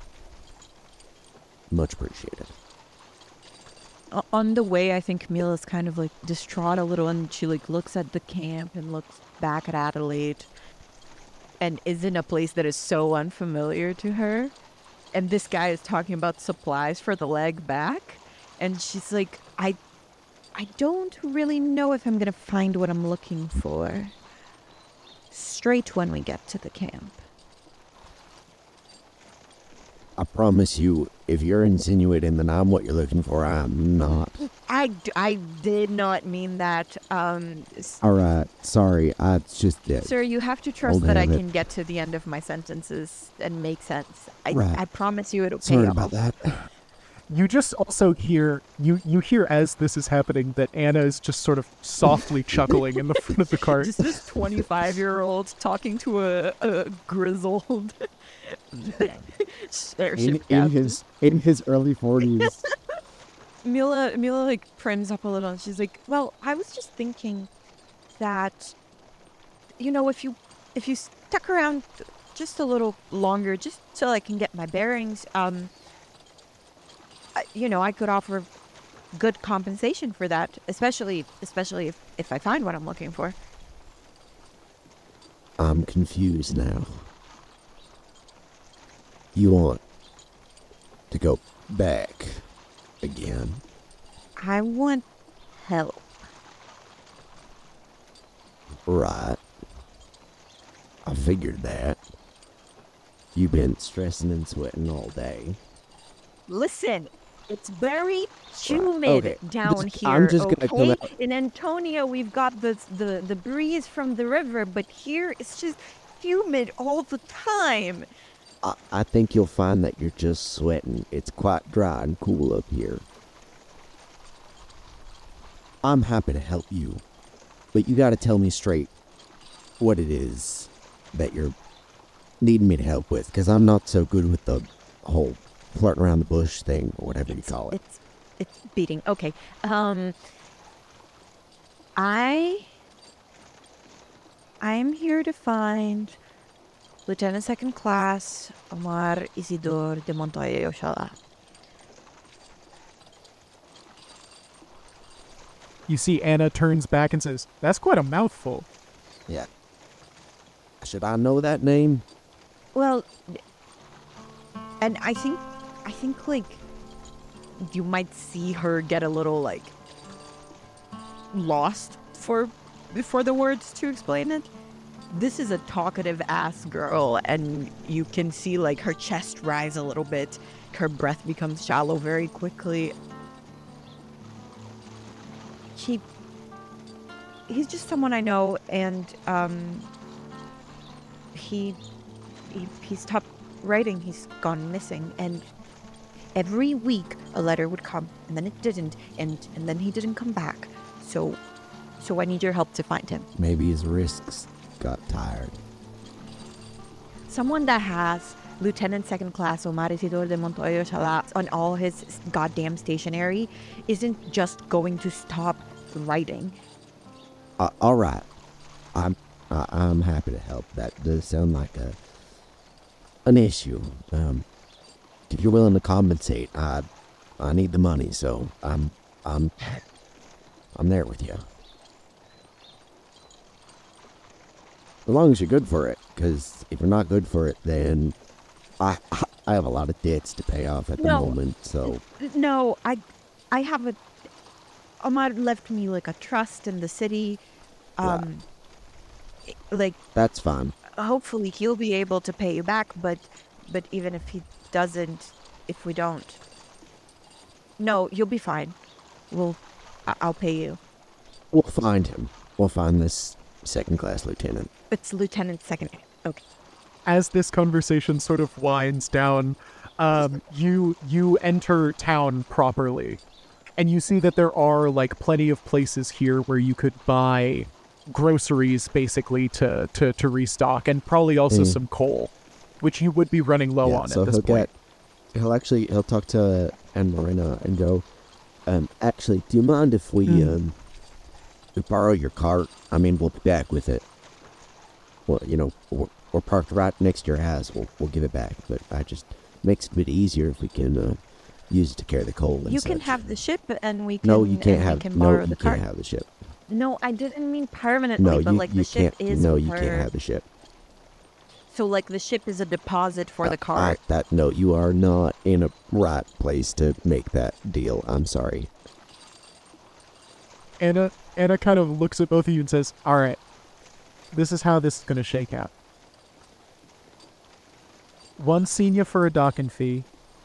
Speaker 3: Much appreciated.
Speaker 4: On the way, I think Mila's kind of distraught a little, and she looks at the camp and looks back at Adelaide and is in a place that is so unfamiliar to her. And this guy is talking about supplies for the leg back. And she's like, I don't really know if I'm going to find what I'm looking for. Straight when we get to the camp.
Speaker 3: I promise you, if you're insinuating that I'm what you're looking for, I'm not.
Speaker 4: I did not mean that.
Speaker 3: All right, sorry. I just did.
Speaker 4: Sir, you have to trust
Speaker 3: Hold
Speaker 4: that I
Speaker 3: on it.
Speaker 4: can get to the end of my sentences and make sense.
Speaker 3: Right.
Speaker 4: I promise you it'll pay
Speaker 3: Sorry
Speaker 4: off.
Speaker 3: about that.
Speaker 1: You just also hear you hear as this is happening that Anna is just sort of softly chuckling in the front of the cart.
Speaker 4: Just this 25-year-old talking to a grizzled airship captain.
Speaker 3: In his early 40s.
Speaker 4: Mila like prims up a little and she's like, well, I was just thinking that, you know, if you stuck around just a little longer, just so I can get my bearings, I could offer good compensation for that, especially if I find what I'm looking for.
Speaker 3: I'm confused now. You want to go back again?
Speaker 4: I want help.
Speaker 3: Right. I figured that. You've been stressing and sweating all day.
Speaker 4: Listen, it's very humid
Speaker 3: Okay,
Speaker 4: down
Speaker 3: just-
Speaker 4: here.
Speaker 3: I'm just gonna come
Speaker 4: okay?
Speaker 3: out-
Speaker 4: In Antonia, we've got the breeze from the river, but here it's just humid all the time.
Speaker 3: I think you'll find that you're just sweating. It's quite dry and cool up here. I'm happy to help you, but you gotta tell me straight what it is that you're needing me to help with, because I'm not so good with the whole flirting around the bush thing, or whatever you call it.
Speaker 4: It's beating. Okay. I'm here to find Lieutenant Second Class Omar Isidore de Montoya Yoshala.
Speaker 1: You see Anna turns back and says, "That's quite a mouthful."
Speaker 3: Yeah. Should I know that name?
Speaker 4: Well, and I think like you might see her get a little like lost before the words to explain it. This is a talkative ass girl, and you can see like her chest rise a little bit. Her breath becomes shallow very quickly. He's just someone I know, and he stopped writing. He's gone missing, and every week a letter would come, and then it didn't, and then he didn't come back. So I need your help to find him.
Speaker 3: Maybe his wrists got tired.
Speaker 4: Someone that has Lieutenant Second Class Omar Isidore de Montoya Yoshala on all his goddamn stationery isn't just going to stop writing.
Speaker 3: All right. I'm happy to help. That does sound like an issue. If you're willing to compensate, I need the money, so I'm there with you. As long as you're good for it, because if you're not good for it, then I have a lot of debts to pay off at the
Speaker 4: No.
Speaker 3: moment, so
Speaker 4: No, I have a... Omar left me like a trust in the city. Like,
Speaker 3: that's fine.
Speaker 4: hopefully he'll be able to pay you back, but even if he doesn't, if we don't... No, you'll be fine. I'll pay you.
Speaker 3: We'll find him. We'll find this second-class lieutenant.
Speaker 4: It's Lieutenant Second. Okay.
Speaker 1: As this conversation sort of winds down, you enter town properly, and you see that there are like plenty of places here where you could buy groceries, basically to restock, and probably also some coal, which you would be running low on
Speaker 3: so
Speaker 1: at this point.
Speaker 3: he'll talk to Anne Marina and go, actually, do you mind if we borrow your cart? I mean, we'll be back with it. Well, we're parked right next to your house. We'll give it back, but I just makes it a bit easier if we can use it to carry the coal. And
Speaker 4: You can
Speaker 3: such.
Speaker 4: have the ship, and we can.
Speaker 3: No, you can't
Speaker 4: and
Speaker 3: have.
Speaker 4: We can
Speaker 3: No,
Speaker 4: borrow
Speaker 3: you
Speaker 4: the
Speaker 3: can't
Speaker 4: cart.
Speaker 3: have the ship.
Speaker 4: No, I didn't mean permanently,
Speaker 3: No,
Speaker 4: but like
Speaker 3: you
Speaker 4: the ship
Speaker 3: can't.
Speaker 4: is.
Speaker 3: No, you can't have the ship.
Speaker 4: So like the ship is a deposit for the cart.
Speaker 3: No, you are not in a right place to make that deal. I'm sorry.
Speaker 1: Anna kind of looks at both of you and says, "All right, this is how this is going to shake out. 1 senior for a docking fee,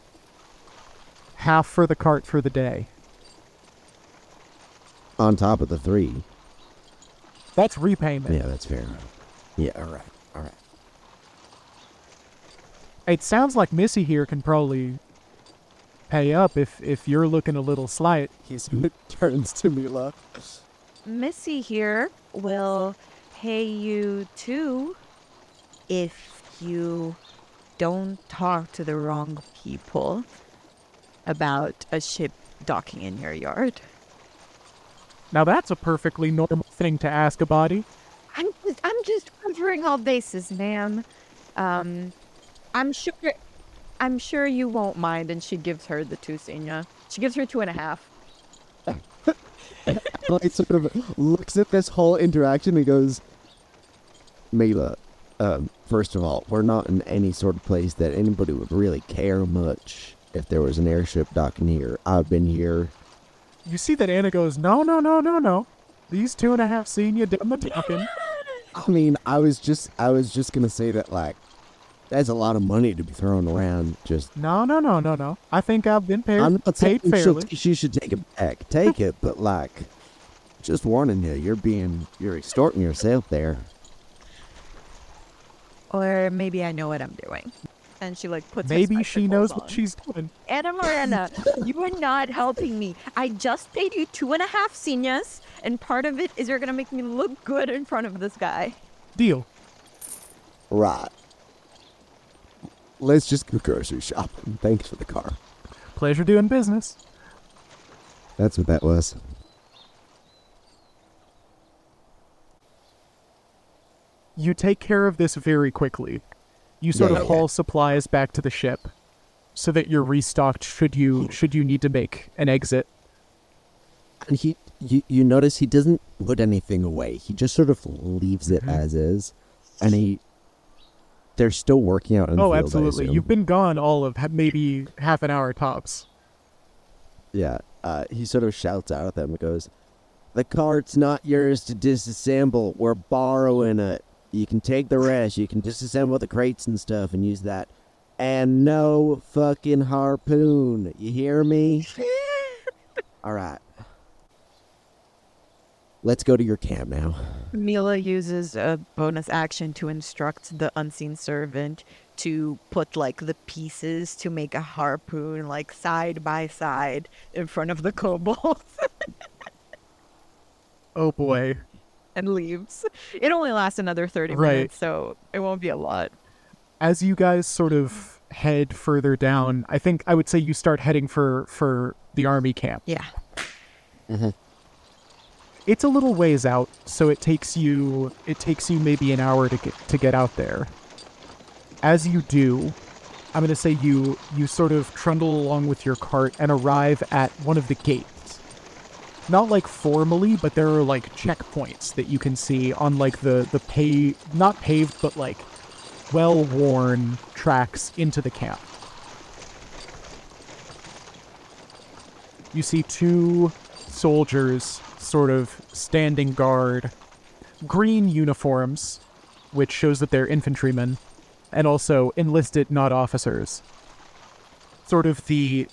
Speaker 1: half for the cart for the day.
Speaker 3: On top of the 3.
Speaker 1: That's repayment.
Speaker 3: Yeah, that's fair. Yeah, all right.
Speaker 1: It sounds like Missy here can probably pay up if you're looking a little slight.
Speaker 3: He turns to Mila.
Speaker 4: Missy here will pay you too if you don't talk to the wrong people about a ship docking in your yard.
Speaker 6: Now that's a perfectly normal thing to ask a body.
Speaker 4: I'm just covering all bases, ma'am. I'm sure you won't mind. And she gives her the 2 senior. She gives her 2.5.
Speaker 3: He sort of looks at this whole interaction and goes, Mila, first of all, we're not in any sort of place that anybody would really care much if there was an airship docking here. I've been here.
Speaker 6: You see that Anna goes, no. These 2.5 senior done the talking.
Speaker 3: I mean, I was just gonna say that, like, that's a lot of money to be thrown around. Just
Speaker 6: No. I think I've been paid,
Speaker 3: I'm not saying
Speaker 6: paid fairly.
Speaker 3: she should take it back. Take it, but like, just warning you, you're extorting yourself there.
Speaker 4: Or maybe I know what I'm doing. And she puts her
Speaker 6: Maybe she
Speaker 4: spectacles
Speaker 6: knows
Speaker 4: on.
Speaker 6: what she's doing.
Speaker 4: Anna Morena, you are not helping me. I just paid you 2.5 seniors, and part of it is you're gonna make me look good in front of this guy.
Speaker 6: Deal.
Speaker 3: Right. Let's just go grocery shopping. Thanks for the car.
Speaker 6: Pleasure doing business.
Speaker 3: That's what that was.
Speaker 6: You take care of this very quickly. You sort of haul supplies back to the ship so that you're restocked should you need to make an exit.
Speaker 3: And you notice he doesn't put anything away. He just sort of leaves it as is. And they're still working out in the field,
Speaker 6: Absolutely.
Speaker 3: I assume.
Speaker 6: You've been gone all of maybe half an hour tops.
Speaker 3: Yeah. He sort of shouts out at them and goes, "The cart's not yours to disassemble. We're borrowing it. You can take the rest. You can disassemble the crates and stuff and use that. And no fucking harpoon. You hear me?" All right. Let's go to your camp now.
Speaker 4: Mila uses a bonus action to instruct the unseen servant to put the pieces to make a harpoon side by side in front of the kobolds.
Speaker 6: Oh boy.
Speaker 4: And leaves. It only lasts another 30
Speaker 6: Right.
Speaker 4: minutes, so it won't be a lot.
Speaker 6: As you guys sort of head further down, I would say you start heading for the army camp.
Speaker 4: Yeah.
Speaker 6: It's a little ways out, so it takes you maybe an hour to get out there. As you do, I'm going to say you sort of trundle along with your cart and arrive at one of the gates. Not formally, but there are checkpoints that you can see on the not paved, but well-worn tracks into the camp. You see 2 soldiers sort of standing guard, green uniforms, which shows that they're infantrymen, and also enlisted, not officers. Sort of the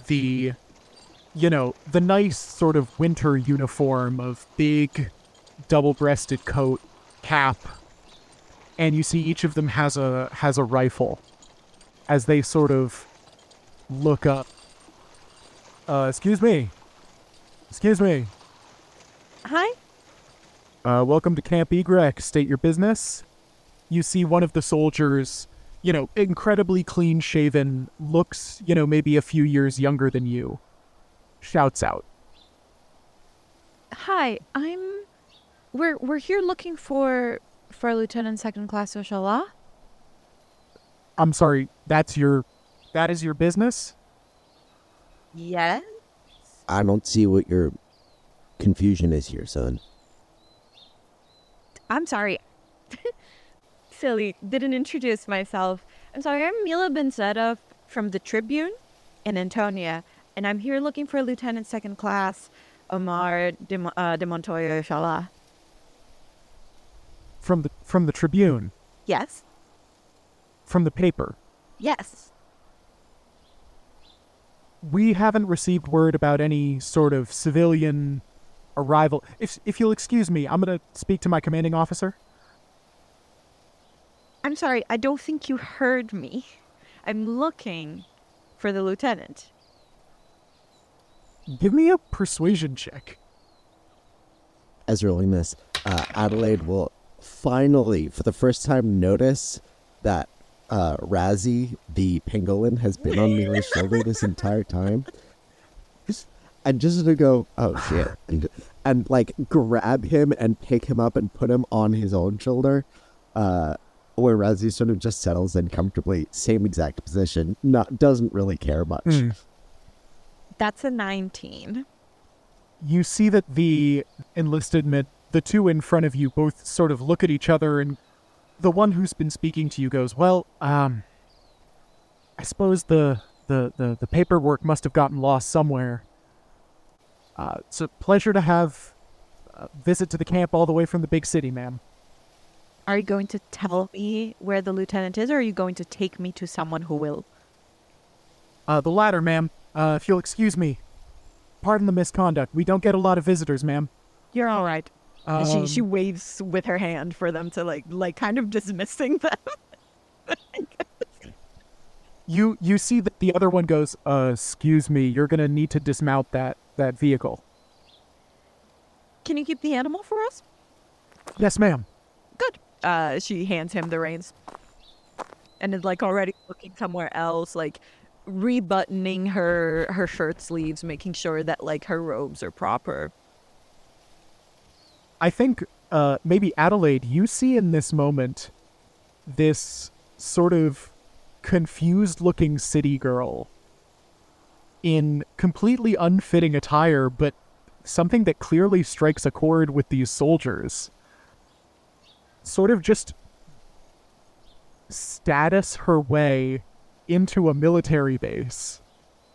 Speaker 6: nice sort of winter uniform of big double-breasted coat, cap, and you see each of them has a rifle as they sort of look up. Excuse me.
Speaker 4: Hi?
Speaker 6: Welcome to Camp Egrek. State your business. You see one of the soldiers, incredibly clean-shaven, looks, maybe a few years younger than you, shouts out.
Speaker 4: Hi, we're here looking for Lieutenant Second Class Oshala.
Speaker 6: I'm sorry, that is your business?
Speaker 4: Yes?
Speaker 3: I don't see what your confusion is here, son.
Speaker 4: I'm sorry. Silly, didn't introduce myself. I'm sorry, I'm Mila Benzetta from the Tribune in Antonia, and I'm here looking for Lieutenant Second Class Omar de Montoya Oshala.
Speaker 6: From the Tribune?
Speaker 4: Yes?
Speaker 6: From the paper?
Speaker 4: Yes.
Speaker 6: We haven't received word about any sort of civilian arrival. If you'll excuse me, I'm going to speak to my commanding officer.
Speaker 4: I'm sorry, I don't think you heard me. I'm looking for the lieutenant.
Speaker 6: Give me a persuasion check.
Speaker 3: As rolling this, Adelaide will finally, for the first time, notice that Razzie, the pangolin, has been on Mira's shoulder this entire time. And just to go, oh shit, and like grab him and pick him up and put him on his own shoulder, where Razzie sort of just settles in comfortably, same exact position, doesn't really care much.
Speaker 4: That's a 19.
Speaker 6: You see that the enlisted men, the two in front of you, both sort of look at each other, and the one who's been speaking to you goes, well, I suppose the paperwork must have gotten lost somewhere. It's a pleasure to have a visit to the camp all the way from the big city, ma'am.
Speaker 4: Are you going to tell me where the lieutenant is, or are you going to take me to someone who will?
Speaker 6: The latter, ma'am. If you'll excuse me. Pardon the misconduct. We don't get a lot of visitors, ma'am.
Speaker 4: You're all right. She waves with her hand for them to like kind of dismissing them.
Speaker 6: You see that the other one goes, excuse me, you're gonna need to dismount that vehicle.
Speaker 4: Can you keep the animal for us?
Speaker 6: Yes, ma'am.
Speaker 4: Good. She hands him the reins. And is like already looking somewhere else, like rebuttoning her shirt sleeves, making sure that like her robes are proper.
Speaker 6: I think maybe Adelaide, you see in this moment this sort of confused-looking city girl in completely unfitting attire, but something that clearly strikes a chord with these soldiers. Sort of just status her way into a military base,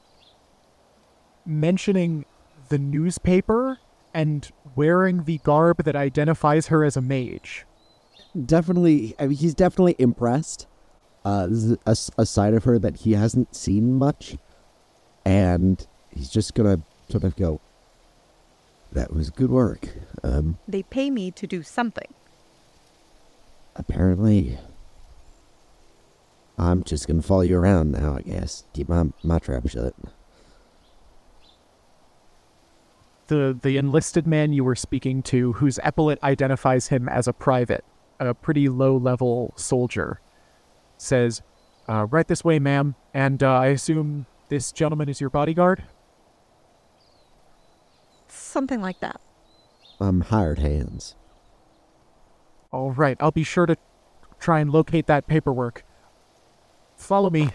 Speaker 6: mentioning the newspaper and wearing the garb that identifies her as a mage.
Speaker 3: Definitely, I mean, he's definitely impressed. This is a side of her that he hasn't seen much, and he's just gonna sort of go, that was good work.
Speaker 4: They pay me to do something.
Speaker 3: Apparently, I'm just gonna follow you around now, I guess. Keep my trap shut.
Speaker 6: The enlisted man you were speaking to, whose epaulet identifies him as a private, a pretty low-level soldier, says, right this way, ma'am, and I assume this gentleman is your bodyguard?
Speaker 4: Something like that.
Speaker 3: I'm hired hands.
Speaker 6: All right, I'll be sure to try and locate that paperwork. Follow me.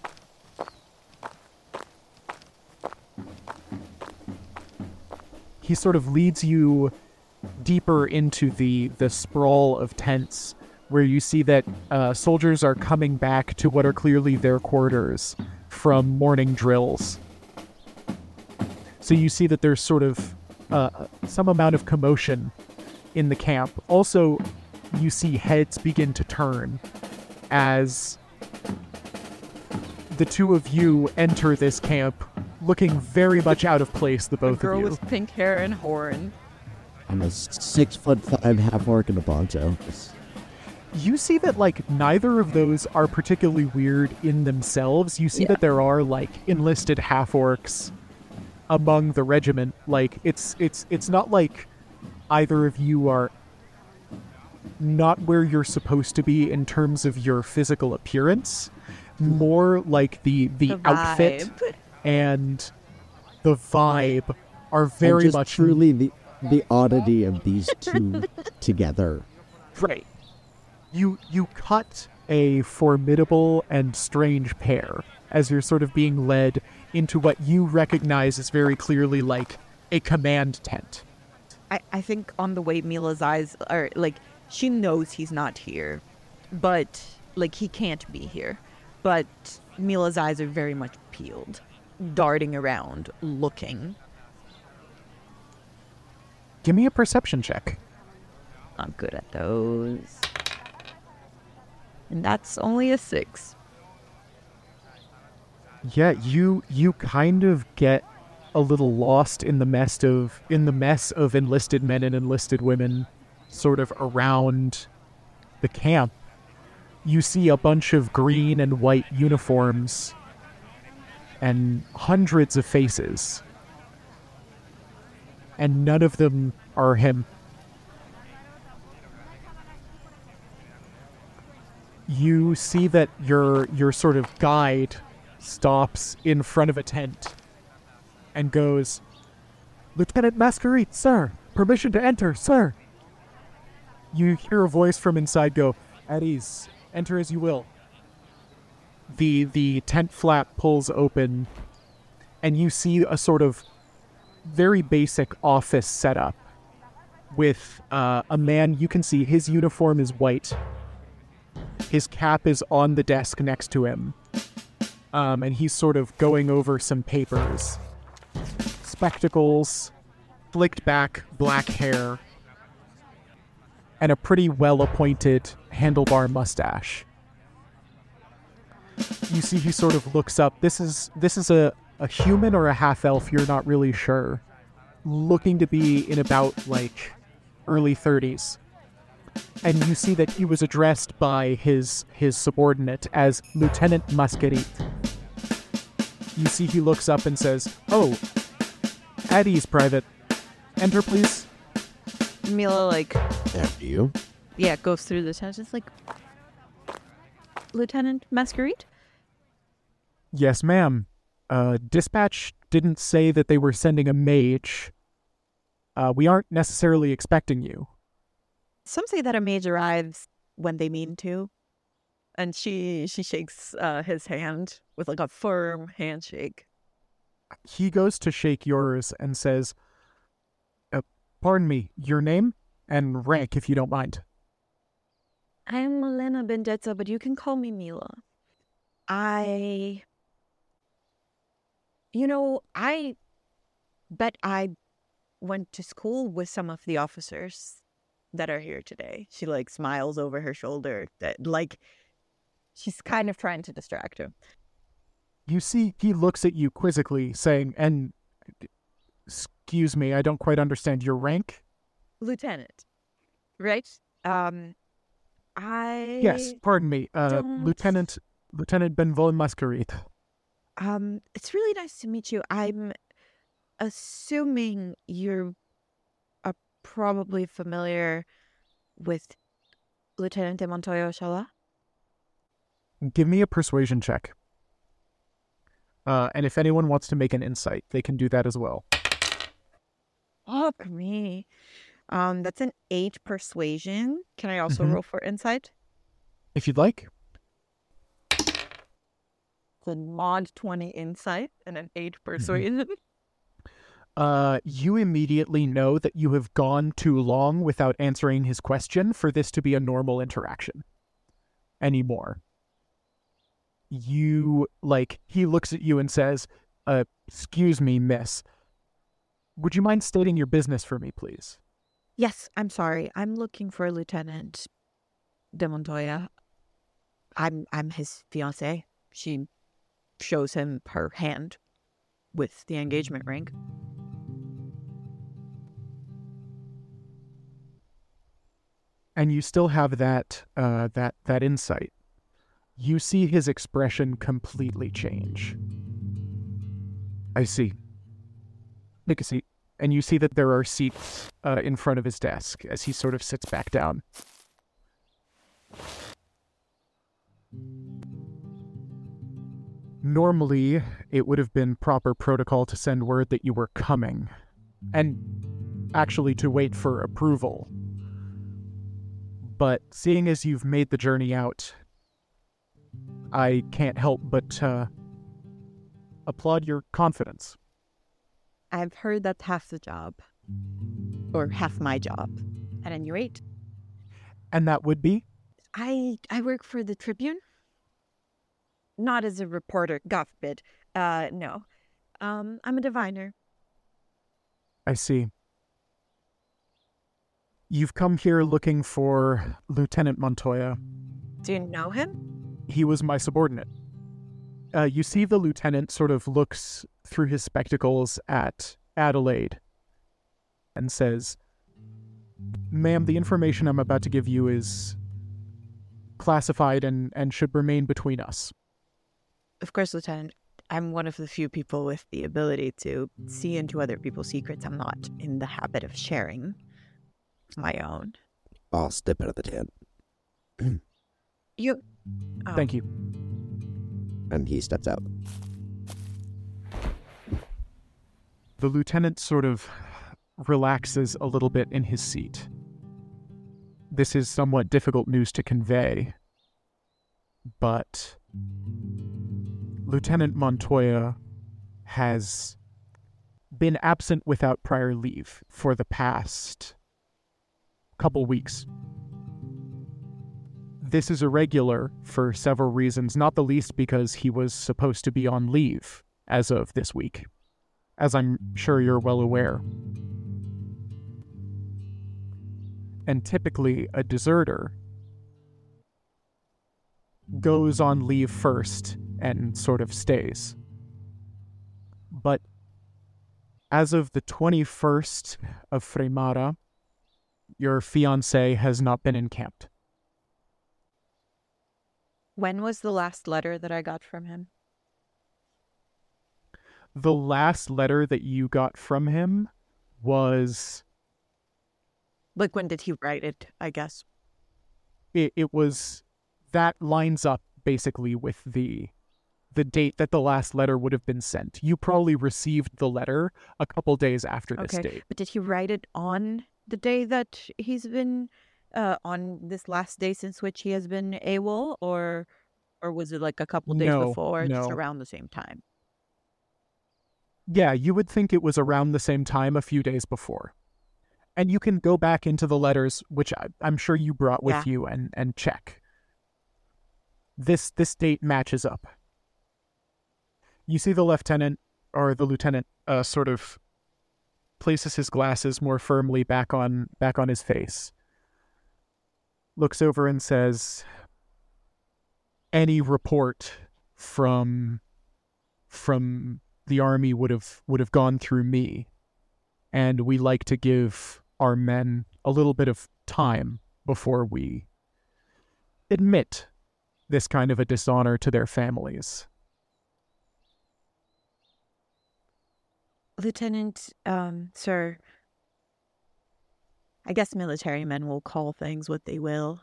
Speaker 6: He sort of leads you deeper into the sprawl of tents, where you see that soldiers are coming back to what are clearly their quarters from morning drills. So you see that there's sort of some amount of commotion in the camp. Also, you see heads begin to turn as the two of you enter this camp, looking very much out of place, the both
Speaker 4: Girl
Speaker 6: of you.
Speaker 4: with pink hair and horn.
Speaker 3: I'm a 6'5" half-orc in a poncho.
Speaker 6: You see that, like, neither of those are particularly weird in themselves. You see that there are, like, enlisted half-orcs among the regiment. Like, it's not like either of you are not where you're supposed to be in terms of your physical appearance. More like the outfit and the vibe are very
Speaker 3: just
Speaker 6: much
Speaker 3: truly the oddity of these two together.
Speaker 6: Right. You cut a formidable and strange pair as you're sort of being led into what you recognize as very clearly like a command tent.
Speaker 4: I think on the way Mila's eyes are like, she knows he's not here, but like he can't be here. But Mila's eyes are very much peeled, darting around, looking.
Speaker 6: Give me a perception check.
Speaker 4: I'm good at those. And that's only a 6.
Speaker 6: Yeah, you kind of get a little lost in the mess of enlisted men and enlisted women sort of around the camp. You see a bunch of green and white uniforms and hundreds of faces. And none of them are him. You see that your sort of guide stops in front of a tent and goes, "Lieutenant Masquerade, sir! Permission to enter, sir!" You hear a voice from inside go, "At ease. Enter as you will." The tent flap pulls open, and you see a sort of very basic office setup with a man. You can see his uniform is white. His cap is on the desk next to him. And he's sort of going over some papers. Spectacles, flicked back black hair, and a pretty well-appointed handlebar mustache. You see he sort of looks up. This is a human or a half-elf, you're not really sure. Looking to be in about, like, early 30s. And you see that he was addressed by his subordinate as Lieutenant Masquerade. You see he looks up and says, "Oh, at ease, Private. Enter, please."
Speaker 4: Mila, like,
Speaker 3: After you.
Speaker 4: yeah, goes through the tent. It's like, Lieutenant Masquerade?
Speaker 6: "Yes, ma'am. Dispatch didn't say that they were sending a mage. We aren't necessarily expecting you."
Speaker 4: Some say that a mage arrives when they mean to. And she shakes his hand with like a firm handshake.
Speaker 6: He goes to shake yours and says, "Pardon me, your name and rank, if you don't mind."
Speaker 4: I'm Elena Bendetta, but you can call me Mila. I bet I went to school with some of the officers that are here today. She like smiles over her shoulder, that like she's kind of trying to distract him.
Speaker 6: You see he looks at you quizzically, saying, "And excuse me, I don't quite understand your rank."
Speaker 4: Lieutenant, right?
Speaker 6: Yes, pardon me, Lieutenant Benvol Masquerade.
Speaker 4: It's really nice to meet you. I'm assuming you're probably familiar with Lieutenant de Montoya Shala.
Speaker 6: Give me a persuasion check. And if anyone wants to make an insight, they can do that as well.
Speaker 4: Fuck me. That's an 8 persuasion. Can I also roll for insight?
Speaker 6: If you'd like.
Speaker 4: It's a mod 20 insight and an 8 persuasion.
Speaker 6: You immediately know that you have gone too long without answering his question for this to be a normal interaction anymore. He looks at you and says, "Excuse me, miss. Would you mind stating your business for me, please?"
Speaker 4: Yes, I'm sorry. I'm looking for Lieutenant de Montoya. I'm his fiancée. She shows him her hand with the engagement ring.
Speaker 6: And you still have that insight. You see his expression completely change. "I see. Take a seat." And you see that there are seats in front of his desk as he sort of sits back down. Normally, it would have been proper protocol to send word that you were coming, and actually to wait for approval. But seeing as you've made the journey out, I can't help but applaud your confidence.
Speaker 4: I've heard that's half the job. Or half my job. At any rate.
Speaker 6: And that would be?
Speaker 4: I work for the Tribune. Not as a reporter, God forbid. No. I'm a diviner.
Speaker 6: I see. You've come here looking for Lieutenant Montoya.
Speaker 4: Do you know him?
Speaker 6: He was my subordinate. You see the lieutenant sort of looks through his spectacles at Adelaide and says, "Ma'am, the information I'm about to give you is classified and should remain between us."
Speaker 4: Of course, Lieutenant, I'm one of the few people with the ability to see into other people's secrets. I'm not in the habit of sharing my own.
Speaker 3: I'll step out of the tent.
Speaker 4: You... Oh.
Speaker 6: Thank you.
Speaker 3: And he steps out.
Speaker 6: The lieutenant sort of relaxes a little bit in his seat. This is somewhat difficult news to convey, but Lieutenant Montoya has been absent without prior leave for the past couple weeks. This is irregular for several reasons, not the least because he was supposed to be on leave as of this week, as I'm sure you're well aware. And typically, a deserter goes on leave first and sort of stays. But as of the 21st of Fremara, your fiancé has not been encamped.
Speaker 4: When was the last letter that I got from him?
Speaker 6: The last letter that you got from him was...
Speaker 4: Like, when did he write it, I guess?
Speaker 6: It was... That lines up, basically, with the date that the last letter would have been sent. You probably received the letter a couple days after this date.
Speaker 4: But did he write it on the day that he's been... on this last day since which he has been AWOL, or was it like a couple days before, just around the same time?
Speaker 6: Yeah, you would think it was around the same time, a few days before. And you can go back into the letters, which I'm sure you brought with you, and check. This date matches up. You see the lieutenant sort of places his glasses more firmly back on his face. Looks over and says, "Any report from the army would have gone through me, and we like to give our men a little bit of time before we admit this kind of a dishonor to their families."
Speaker 4: Lieutenant, sir, I guess military men will call things what they will.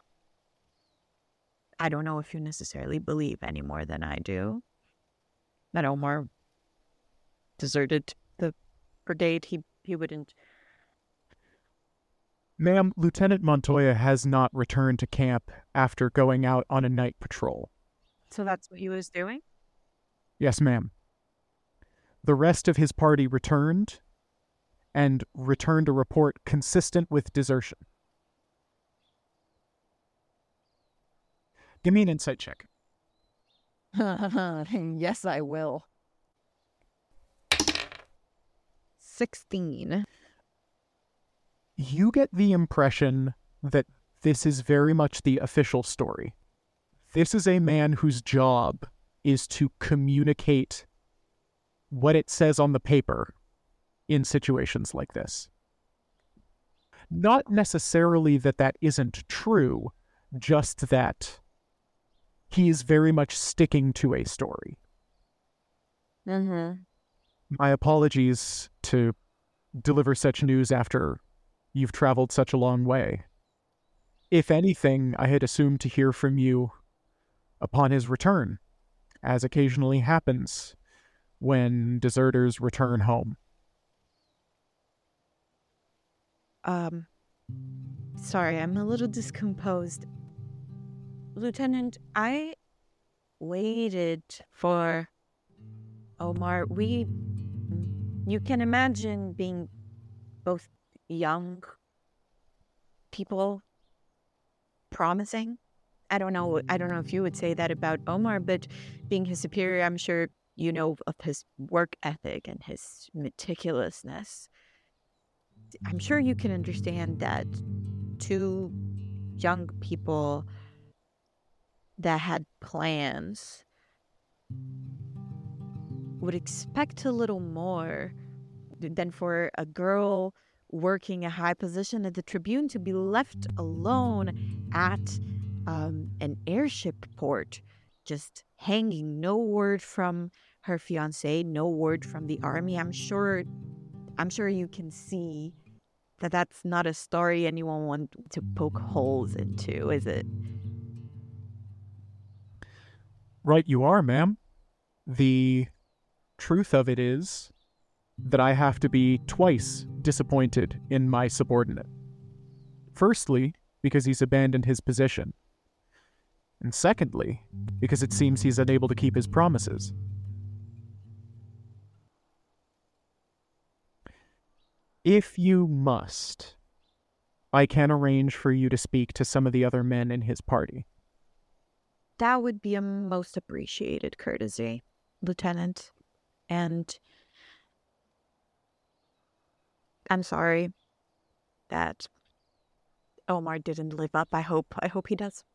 Speaker 4: I don't know if you necessarily believe any more than I do. That Omar deserted the brigade. He wouldn't...
Speaker 6: Ma'am, Lieutenant Montoya has not returned to camp after going out on a night patrol.
Speaker 4: So that's what he was doing?
Speaker 6: Yes, ma'am. The rest of his party returned a report consistent with desertion. Give me an insight check.
Speaker 4: Yes, I will. 16.
Speaker 6: You get the impression that this is very much the official story. This is a man whose job is to communicate what it says on the paper in situations like this. Not necessarily that isn't true, just that he is very much sticking to a story.
Speaker 4: Mm-hmm.
Speaker 6: My apologies to deliver such news after you've traveled such a long way. If anything, I had assumed to hear from you upon his return, as occasionally happens when deserters return home.
Speaker 4: Sorry, I'm a little discomposed. Lieutenant, I waited for Omar. You can imagine being both young people, promising. I don't know if you would say that about Omar, but being his superior, I'm sure you know of his work ethic and his meticulousness. I'm sure you can understand that two young people that had plans would expect a little more than for a girl working a high position at the Tribune to be left alone at an airship port, just hanging. No word from her fiancé, no word from the army. I'm sure you can see that that's not a story anyone wants to poke holes into, is it?
Speaker 1: Right you are, ma'am. The truth of it is that I have to be twice disappointed in my subordinate. Firstly, because he's abandoned his position. And secondly, because it seems he's unable to keep his promises. If you must, I can arrange for you to speak to some of the other men in his party.
Speaker 4: That would be a most appreciated courtesy, Lieutenant. And I'm sorry that Omar didn't live up. I hope he does.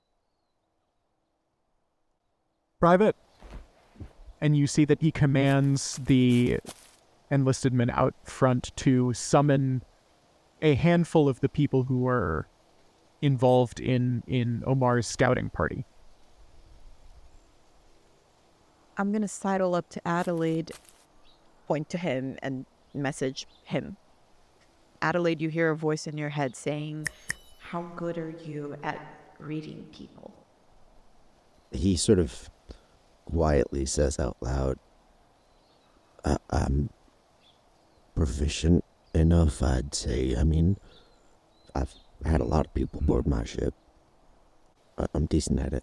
Speaker 1: Private. And you see that he commands the enlisted men out front to summon a handful of the people who were involved in Omar's scouting party.
Speaker 4: I'm going to sidle up to Adelaide, point to him, and message him. Adelaide, you hear a voice in your head saying, "How good are you at reading people?"
Speaker 3: He sort of quietly says out loud, I'm proficient enough, I'd say. I mean, I've had a lot of people board my ship. I'm decent at it.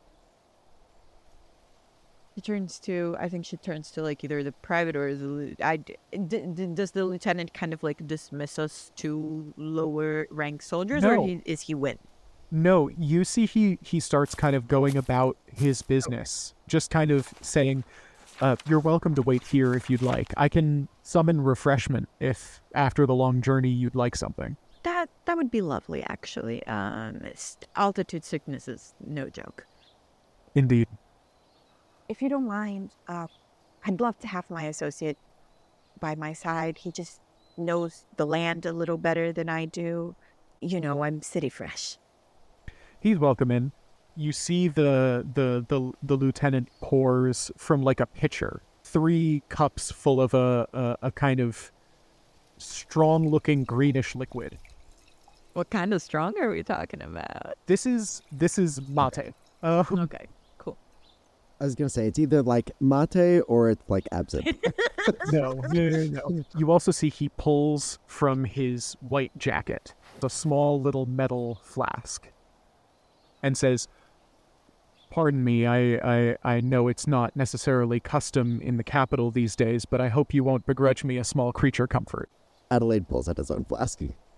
Speaker 4: I think she turns to like either the private or does the lieutenant kind of like dismiss us to lower rank soldiers,
Speaker 1: No.
Speaker 4: or is he win?
Speaker 1: No, you see he starts kind of going about his business, just kind of saying, you're welcome to wait here if you'd like. I can summon refreshment if after the long journey you'd like something.
Speaker 4: That would be lovely, actually. Altitude sickness is no joke.
Speaker 1: Indeed.
Speaker 4: If you don't mind, I'd love to have my associate by my side. He just knows the land a little better than I do. You know, I'm city fresh.
Speaker 1: He's welcome in. You see the lieutenant pours from like a pitcher 3 cups full of a kind of strong-looking greenish liquid.
Speaker 4: What kind of strong are we talking about?
Speaker 1: This is mate.
Speaker 4: Okay, cool.
Speaker 3: I was gonna say, it's either like mate or it's like absinthe.
Speaker 1: No. You also see he pulls from his white jacket a small little metal flask and says, "Pardon me, I know it's not necessarily custom in the capital these days, but I hope you won't begrudge me a small creature comfort."
Speaker 3: Adelaide pulls out his own flask.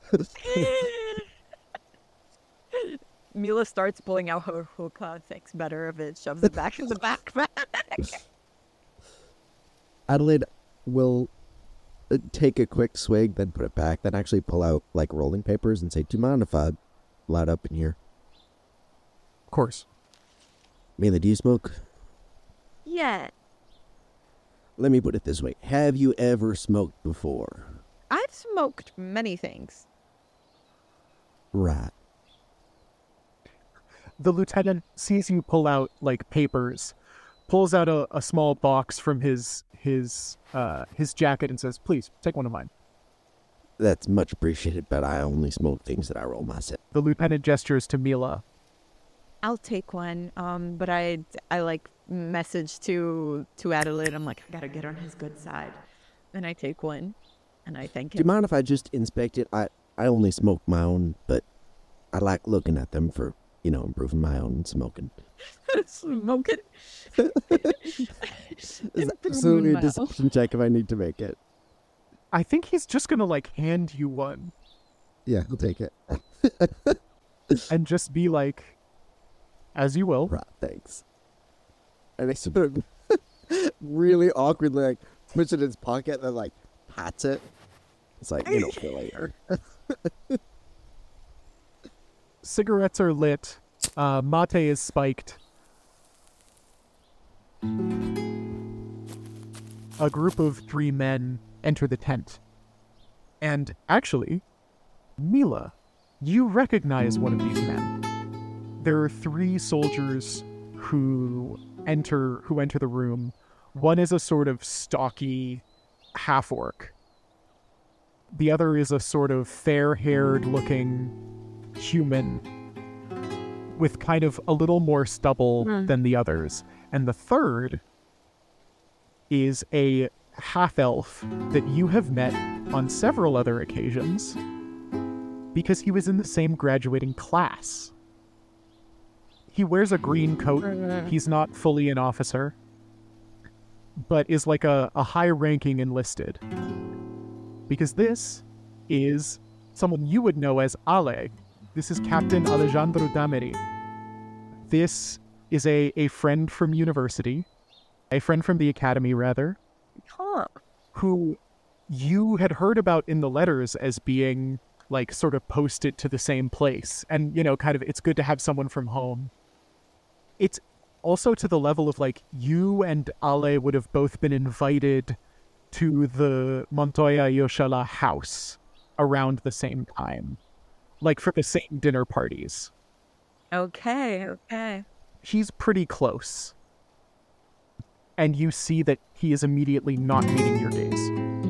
Speaker 4: Mila starts pulling out her hookah, thinks better of it, shoves it back in the backpack.
Speaker 3: Adelaide will take a quick swig, then put it back, then actually pull out like rolling papers and say, "Do you mind if I light up in here?"
Speaker 1: Of course.
Speaker 3: Mila, do you smoke?
Speaker 4: Yeah,
Speaker 3: Let me put it this way. Have you ever smoked before?
Speaker 4: I've smoked many things.
Speaker 3: Right.
Speaker 1: The lieutenant sees you pull out like papers, pulls out a small box from his jacket and says, "Please take one of mine."
Speaker 3: That's much appreciated, but I only smoke things that I roll myself.
Speaker 1: The lieutenant gestures to Mila.
Speaker 4: I'll take one, but I like message to Adelaide. I'm like, I gotta get on his good side, and I take one, and I thank
Speaker 3: Do you
Speaker 4: him.
Speaker 3: mind if I just inspect it? I only smoke my own, but I like looking at them for, improving my own smoking.
Speaker 4: Smoking.
Speaker 3: Is that absolutely a deception check if I need to make it?
Speaker 1: I think he's just gonna like hand you one
Speaker 3: Yeah, I'll take it.
Speaker 1: and just be like, "As you will."
Speaker 3: Right, thanks. And I sort of really awkwardly like puts it in his pocket and then like pats it. It's like, for later.
Speaker 1: Cigarettes are lit. Mate is spiked.
Speaker 6: a group of 3 men enter the tent. And actually, Mila, you recognize one of these men. There are 3 soldiers who enter the room. One is a sort of stocky half-orc. The other is a sort of fair-haired looking human with kind of a little more stubble than the others. And the third is a half-elf that you have met on several other occasions because he was in the same graduating class. He wears a green coat. He's not fully an officer, but is like a high-ranking enlisted. Because this is someone you would know as Ale. This is Captain Alejandro Dameri. This is a friend from university, a friend from the academy, rather, who you had heard about in the letters as being, like, sort of posted to the same place. And, kind of, it's good to have someone from home. It's also to the level of, like, you and Ale would have both been invited to the Montoya Yoshala house around the same time. Like, for the same dinner parties.
Speaker 4: Okay.
Speaker 6: He's pretty close. And you see that he is immediately not meeting your gaze.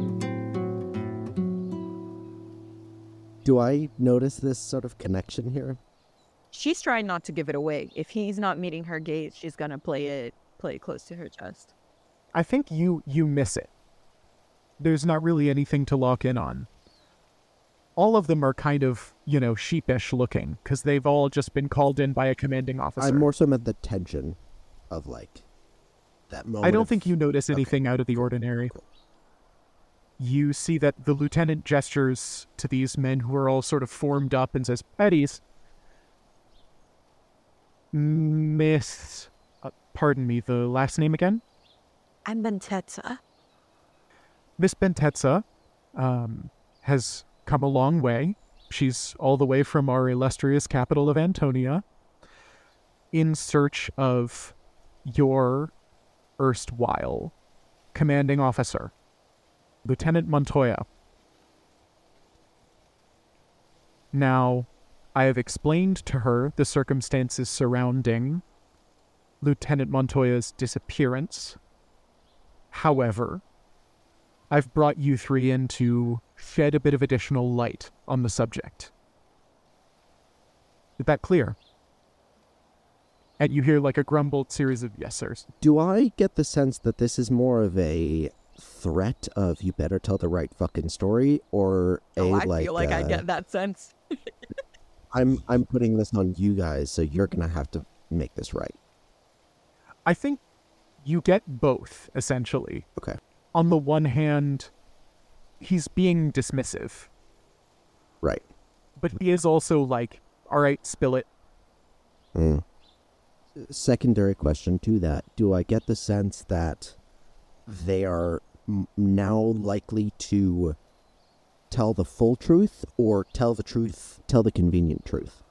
Speaker 3: Do I notice this sort of connection here?
Speaker 4: She's trying not to give it away. If he's not meeting her gaze, she's gonna play it close to her chest.
Speaker 6: I think you miss it. There's not really anything to lock in on. All of them are kind of, sheepish looking, because they've all just been called in by a commanding officer.
Speaker 3: I more so meant the tension of, like, that moment.
Speaker 6: I don't think you notice anything out of the ordinary.
Speaker 3: Cool.
Speaker 6: You see that the lieutenant gestures to these men who are all sort of formed up and says, Eddies, Miss... pardon me, the last name again?
Speaker 4: I'm Bentetza.
Speaker 6: Miss Bentetza has come a long way. She's all the way from our illustrious capital of Antonia in search of your erstwhile commanding officer, Lieutenant Montoya. Now, I have explained to her the circumstances surrounding Lieutenant Montoya's disappearance. However, I've brought you 3 in to shed a bit of additional light on the subject. Is that clear? And you hear like a grumbled series of yes, sirs.
Speaker 3: Do I get the sense that this is more of a threat of you better tell the right fucking story, or
Speaker 4: I feel like I get that sense.
Speaker 3: I'm putting this on you guys, so you're gonna have to make this right.
Speaker 6: I think you get both, essentially.
Speaker 3: Okay.
Speaker 6: On the one hand, he's being dismissive.
Speaker 3: Right.
Speaker 6: But he is also like, all right, spill it.
Speaker 3: Secondary question to that. Do I get the sense that they are now likely to tell the full truth, or tell the convenient truth?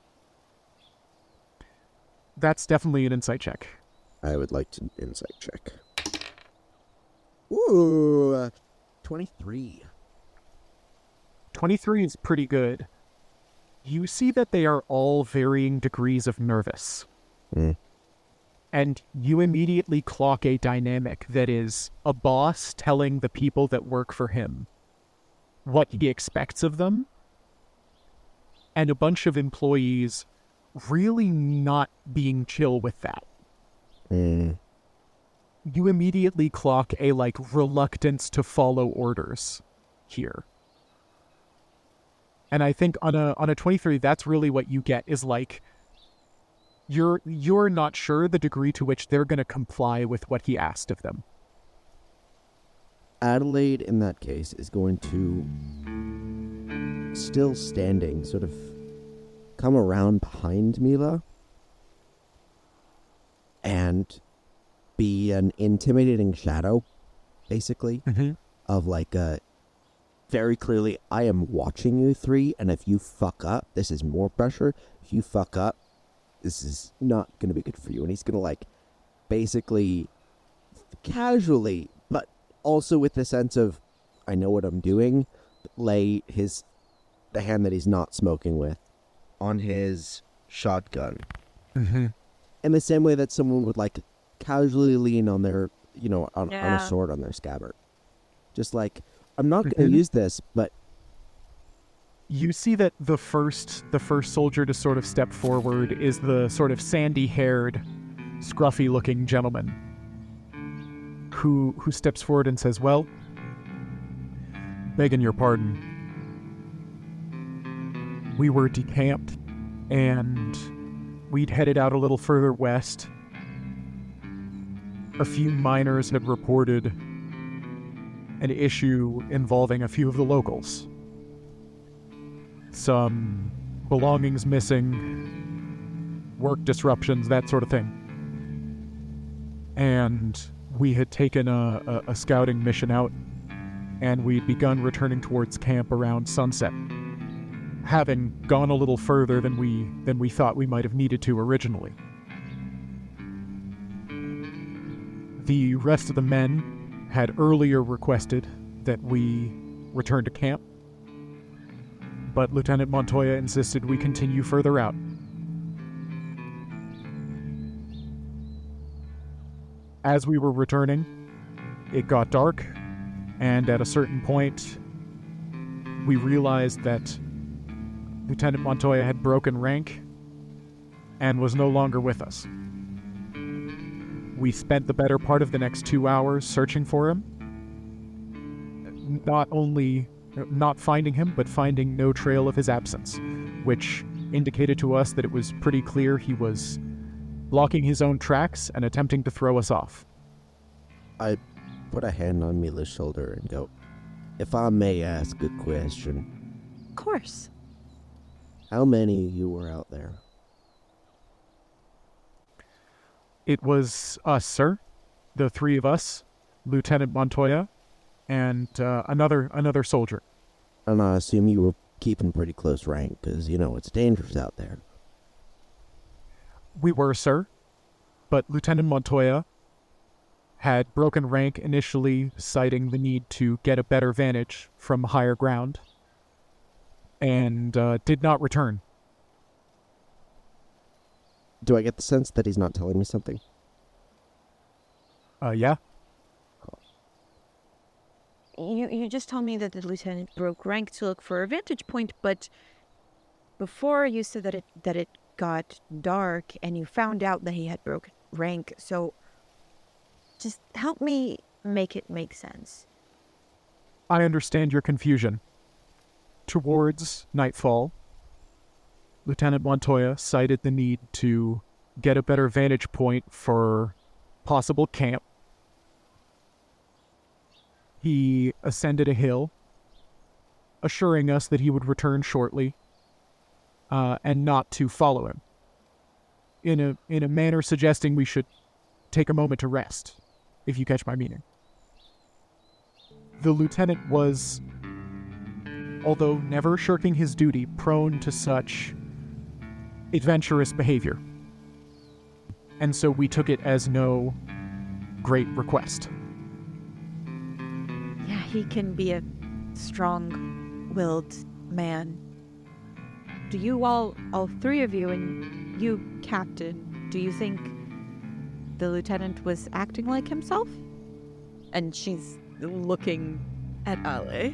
Speaker 6: That's definitely an insight check.
Speaker 3: I would like to insight check. Ooh, 23.
Speaker 6: 23 is pretty good. You see that they are all varying degrees of nervous. And you immediately clock a dynamic that is a boss telling the people that work for him what he expects of them, and a bunch of employees really not being chill with that. You immediately clock a, reluctance to follow orders here. And I think on a 23, that's really what you get, is, you're not sure the degree to which they're going to comply with what he asked of them.
Speaker 3: Adelaide, in that case, is going to, still standing, sort of come around behind Mila and be an intimidating shadow, basically, of very clearly, I am watching you 3, and if you fuck up, this is more pressure. If you fuck up, this is not going to be good for you. And he's going to, basically, casually, but also with the sense of, I know what I'm doing, lay the hand that he's not smoking with
Speaker 2: On his shotgun.
Speaker 3: in the same way that someone would like casually lean on their, on a
Speaker 4: Yeah.
Speaker 3: sword on their scabbard. Just like, I'm not going to use this, but
Speaker 6: You see that the first soldier to sort of step forward is the sort of sandy-haired, scruffy-looking gentleman who steps forward and says, "Well, begging your pardon, we were decamped and we'd headed out a little further west. A few miners had reported an issue involving a few of the locals. Some belongings missing, work disruptions, that sort of thing. And we had taken a scouting mission out, and we'd begun returning towards camp around sunset, having gone a little further than we thought we might have needed to originally. The rest of the men had earlier requested that we return to camp, but Lieutenant Montoya insisted we continue further out. As we were returning, it got dark, and at a certain point, we realized that Lieutenant Montoya had broken rank and was no longer with us. We spent the better part of the next 2 hours searching for him, not only not finding him, but finding no trail of his absence, which indicated to us that it was pretty clear he was blocking his own tracks and attempting to throw us off.
Speaker 3: I put a hand on Mila's shoulder and go, if I may ask a question,
Speaker 4: Of course.
Speaker 3: how many of you were out there?
Speaker 6: It was us, sir. The three of us, Lieutenant Montoya, and another soldier.
Speaker 3: And I assume you were keeping pretty close rank, because, it's dangerous out there.
Speaker 6: We were, sir. But Lieutenant Montoya had broken rank initially, citing the need to get a better vantage from higher ground, and did not return.
Speaker 3: Do I get the sense that he's not telling me something?
Speaker 6: Yeah?
Speaker 4: You just told me that the lieutenant broke rank to look for a vantage point, but before you said that it got dark and you found out that he had broken rank. So just help me make it make sense.
Speaker 6: I understand your confusion. Towards nightfall, Lieutenant Montoya cited the need to get a better vantage point for possible camp. He ascended a hill, assuring us that he would return shortly, and not to follow him, in a manner suggesting we should take a moment to rest, if you catch my meaning. The lieutenant was, although never shirking his duty, prone to such adventurous behavior, and so we took it as no great request.
Speaker 4: Yeah, he can be a strong-willed man. Do you all three of you, and you, Captain, do you think the lieutenant was acting like himself? And she's looking at Ale.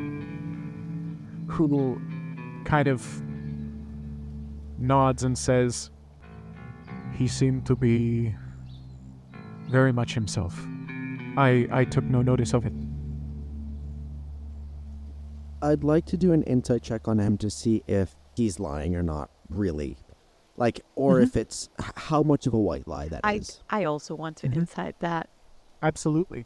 Speaker 6: Who kind of nods and says, "He seemed to be very much himself. I took no notice of it."
Speaker 3: I'd like to do an insight check on him to see if he's lying or not, really. Or if it's how much of a white lie that is.
Speaker 4: I also want to insight that.
Speaker 6: Absolutely.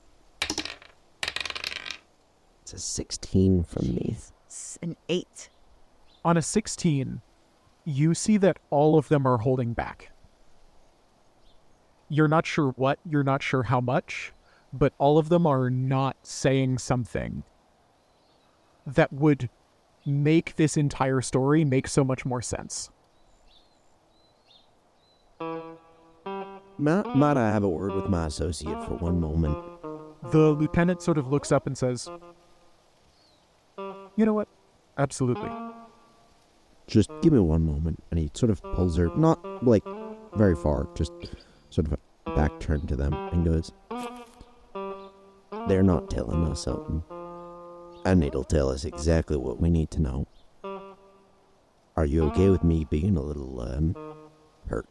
Speaker 3: It's a 16 from me.
Speaker 4: It's an 8.
Speaker 6: On a 16, you see that all of them are holding back. You're not sure what, you're not sure how much, but all of them are not saying something that would make this entire story make so much more sense.
Speaker 3: Might I have a word with my associate for one moment?
Speaker 6: The lieutenant sort of looks up and says, "You know what? Absolutely."
Speaker 3: Just give me one moment. And he sort of pulls her, not like very far, just sort of a back turn to them and goes, "They're not telling us something. And it'll tell us exactly what we need to know. Are you okay with me being a little, hurt?"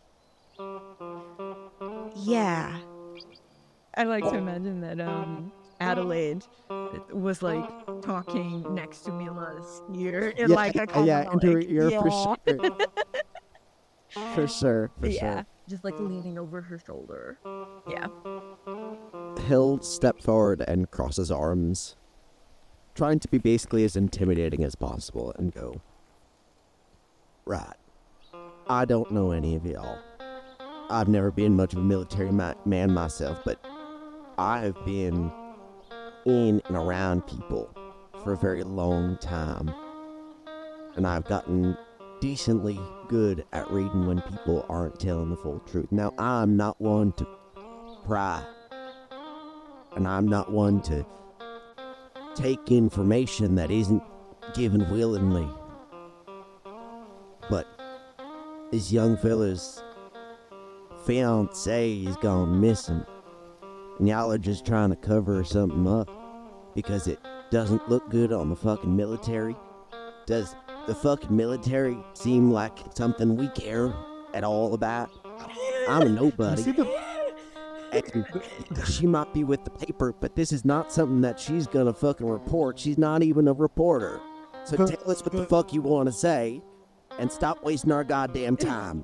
Speaker 4: Yeah. I like to imagine that Adelaide was like talking next to Mila's ear in like a kind of
Speaker 3: into her
Speaker 4: like,
Speaker 3: ear for
Speaker 4: yeah.
Speaker 3: sure. For sure, for
Speaker 4: Yeah, just like leaning over her shoulder. Yeah.
Speaker 3: sure. He'll step forward and cross his arms, trying to be basically as intimidating as possible, and go, "Right. I don't know any of y'all. I've never been much of a military man myself, but I've been in and around people for a very long time. And I've gotten decently good at reading when people aren't telling the full truth. Now, I'm not one to pry. And I'm not one to take information that isn't given willingly. But this young fella's fiancé is gone missing. And y'all are just trying to cover something up because it doesn't look good on the fucking military. Does the fucking military seem like something we care at all about? I'm a nobody. And she might be with the paper, but this is not something that she's gonna fucking report. She's not even a reporter. So tell us what the fuck you want to say and stop wasting our goddamn time."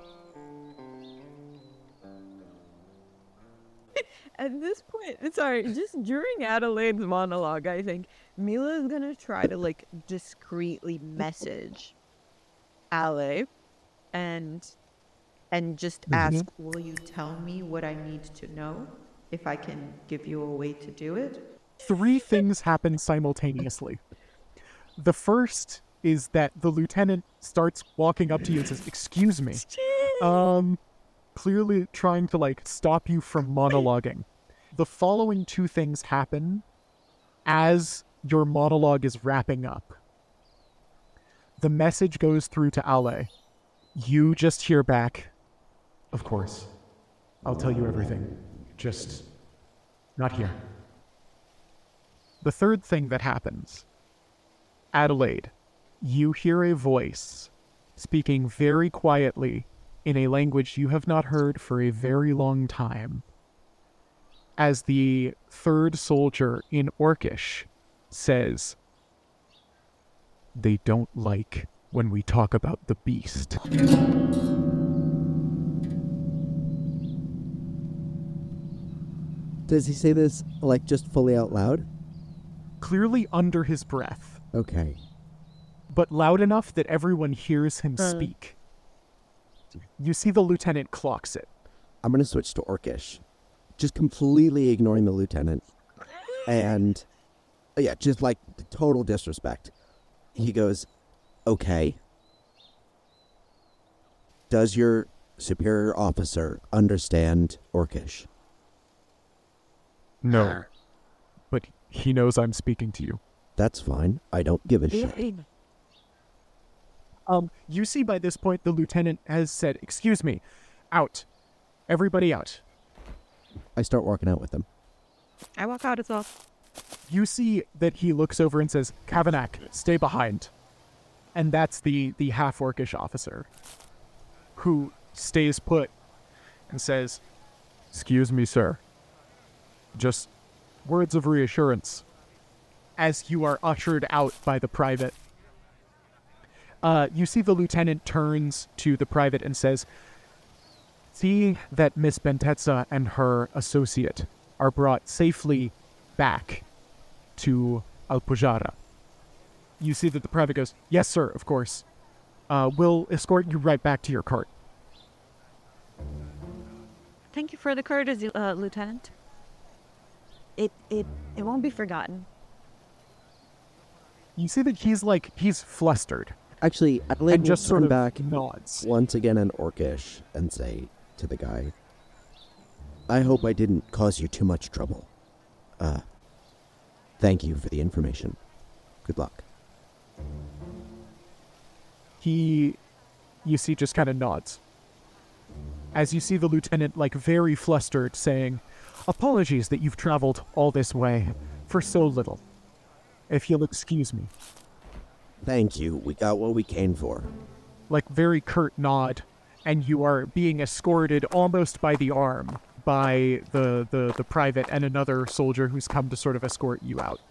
Speaker 4: At this point, sorry, just during Adelaide's monologue, I think Mila's gonna try to like discreetly message Ale and just ask,
Speaker 7: Will you tell me what I need to know if I can give you a way to do it?
Speaker 6: 3 things happen simultaneously. The first is that the lieutenant starts walking up to you and says, "Excuse me." Clearly trying to like stop you from monologuing. The following 2 things happen as your monologue is wrapping up. The message goes through to Ale. You just hear back, "Of course. I'll tell you everything. Just not here." The third thing that happens, Adelaide, you hear a voice speaking very quietly in a language you have not heard for a very long time, as the third soldier in Orcish says, "They don't like when we talk about the beast."
Speaker 3: Does he say this, like, just fully out loud?
Speaker 6: Clearly under his breath,
Speaker 3: Okay.
Speaker 6: but loud enough that everyone hears him speak. You see the lieutenant clocks it.
Speaker 3: I'm going to switch to Orcish. Just completely ignoring the lieutenant. And, yeah, just like total disrespect. He goes, "Okay. Does your superior officer understand Orcish?"
Speaker 6: No, but he knows I'm speaking to you.
Speaker 3: "That's fine. I don't give a shit."
Speaker 6: You see by this point the lieutenant has said, "Excuse me, out. Everybody out."
Speaker 3: I start walking out with them.
Speaker 4: I walk out as well.
Speaker 6: You see that he looks over and says, "Kavanak, stay behind." And that's the half-orcish officer who stays put and says, "Excuse me, sir. Just words of reassurance," as you are ushered out by the private. You see the lieutenant turns to the private and says, "See that Miss Bentetza and her associate are brought safely back to Alpujara." You see that the private goes, "Yes, sir, of course. We'll escort you right back to your cart."
Speaker 4: Thank you for the courtesy, Lieutenant. It won't be forgotten.
Speaker 6: You see that he's flustered
Speaker 3: Actually, Adelaide
Speaker 6: and
Speaker 3: will
Speaker 6: just sort
Speaker 3: turn
Speaker 6: of
Speaker 3: back
Speaker 6: nods.
Speaker 3: once again in Orcish and say to the guy, "I hope I didn't cause you too much trouble. Thank you for the information. Good luck.
Speaker 6: He, you see, just kind of nods. As you see the lieutenant, like, very flustered, saying, "Apologies that you've traveled all this way for so little. If you'll excuse me."
Speaker 3: Thank you. We got what we came for.
Speaker 6: Like, very curt nod, and you are being escorted almost by the arm by the private and another soldier who's come to sort of escort you out.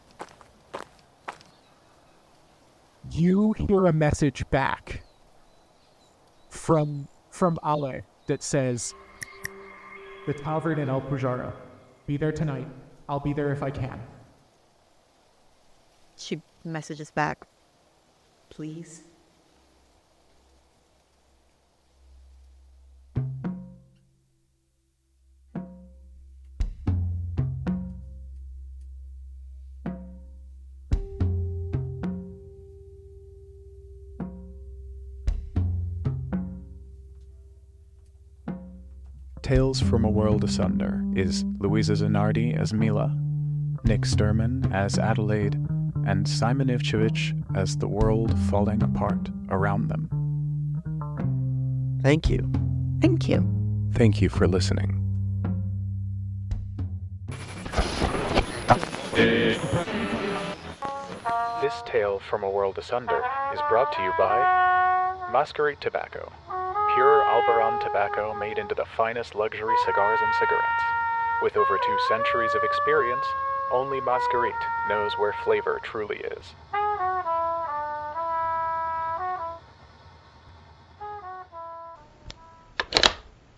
Speaker 6: You hear a message back from Ale that says, "The tavern in El Pujara. Be there tonight. I'll be there if I can."
Speaker 4: She messages back.
Speaker 7: Please.
Speaker 1: Tales from a World Asunder is Louisa Zanardi as Mila, Nick Sturman as Adelaide, and Simon Ivchevich as the world falling apart around them.
Speaker 2: Thank you.
Speaker 4: Thank you.
Speaker 1: Thank you for listening. This Tale from a World Asunder is brought to you by Masquerade Tobacco. Pure Albaran tobacco made into the finest luxury cigars and cigarettes. With over 2 centuries of experience, only Masquerade knows where flavor truly is.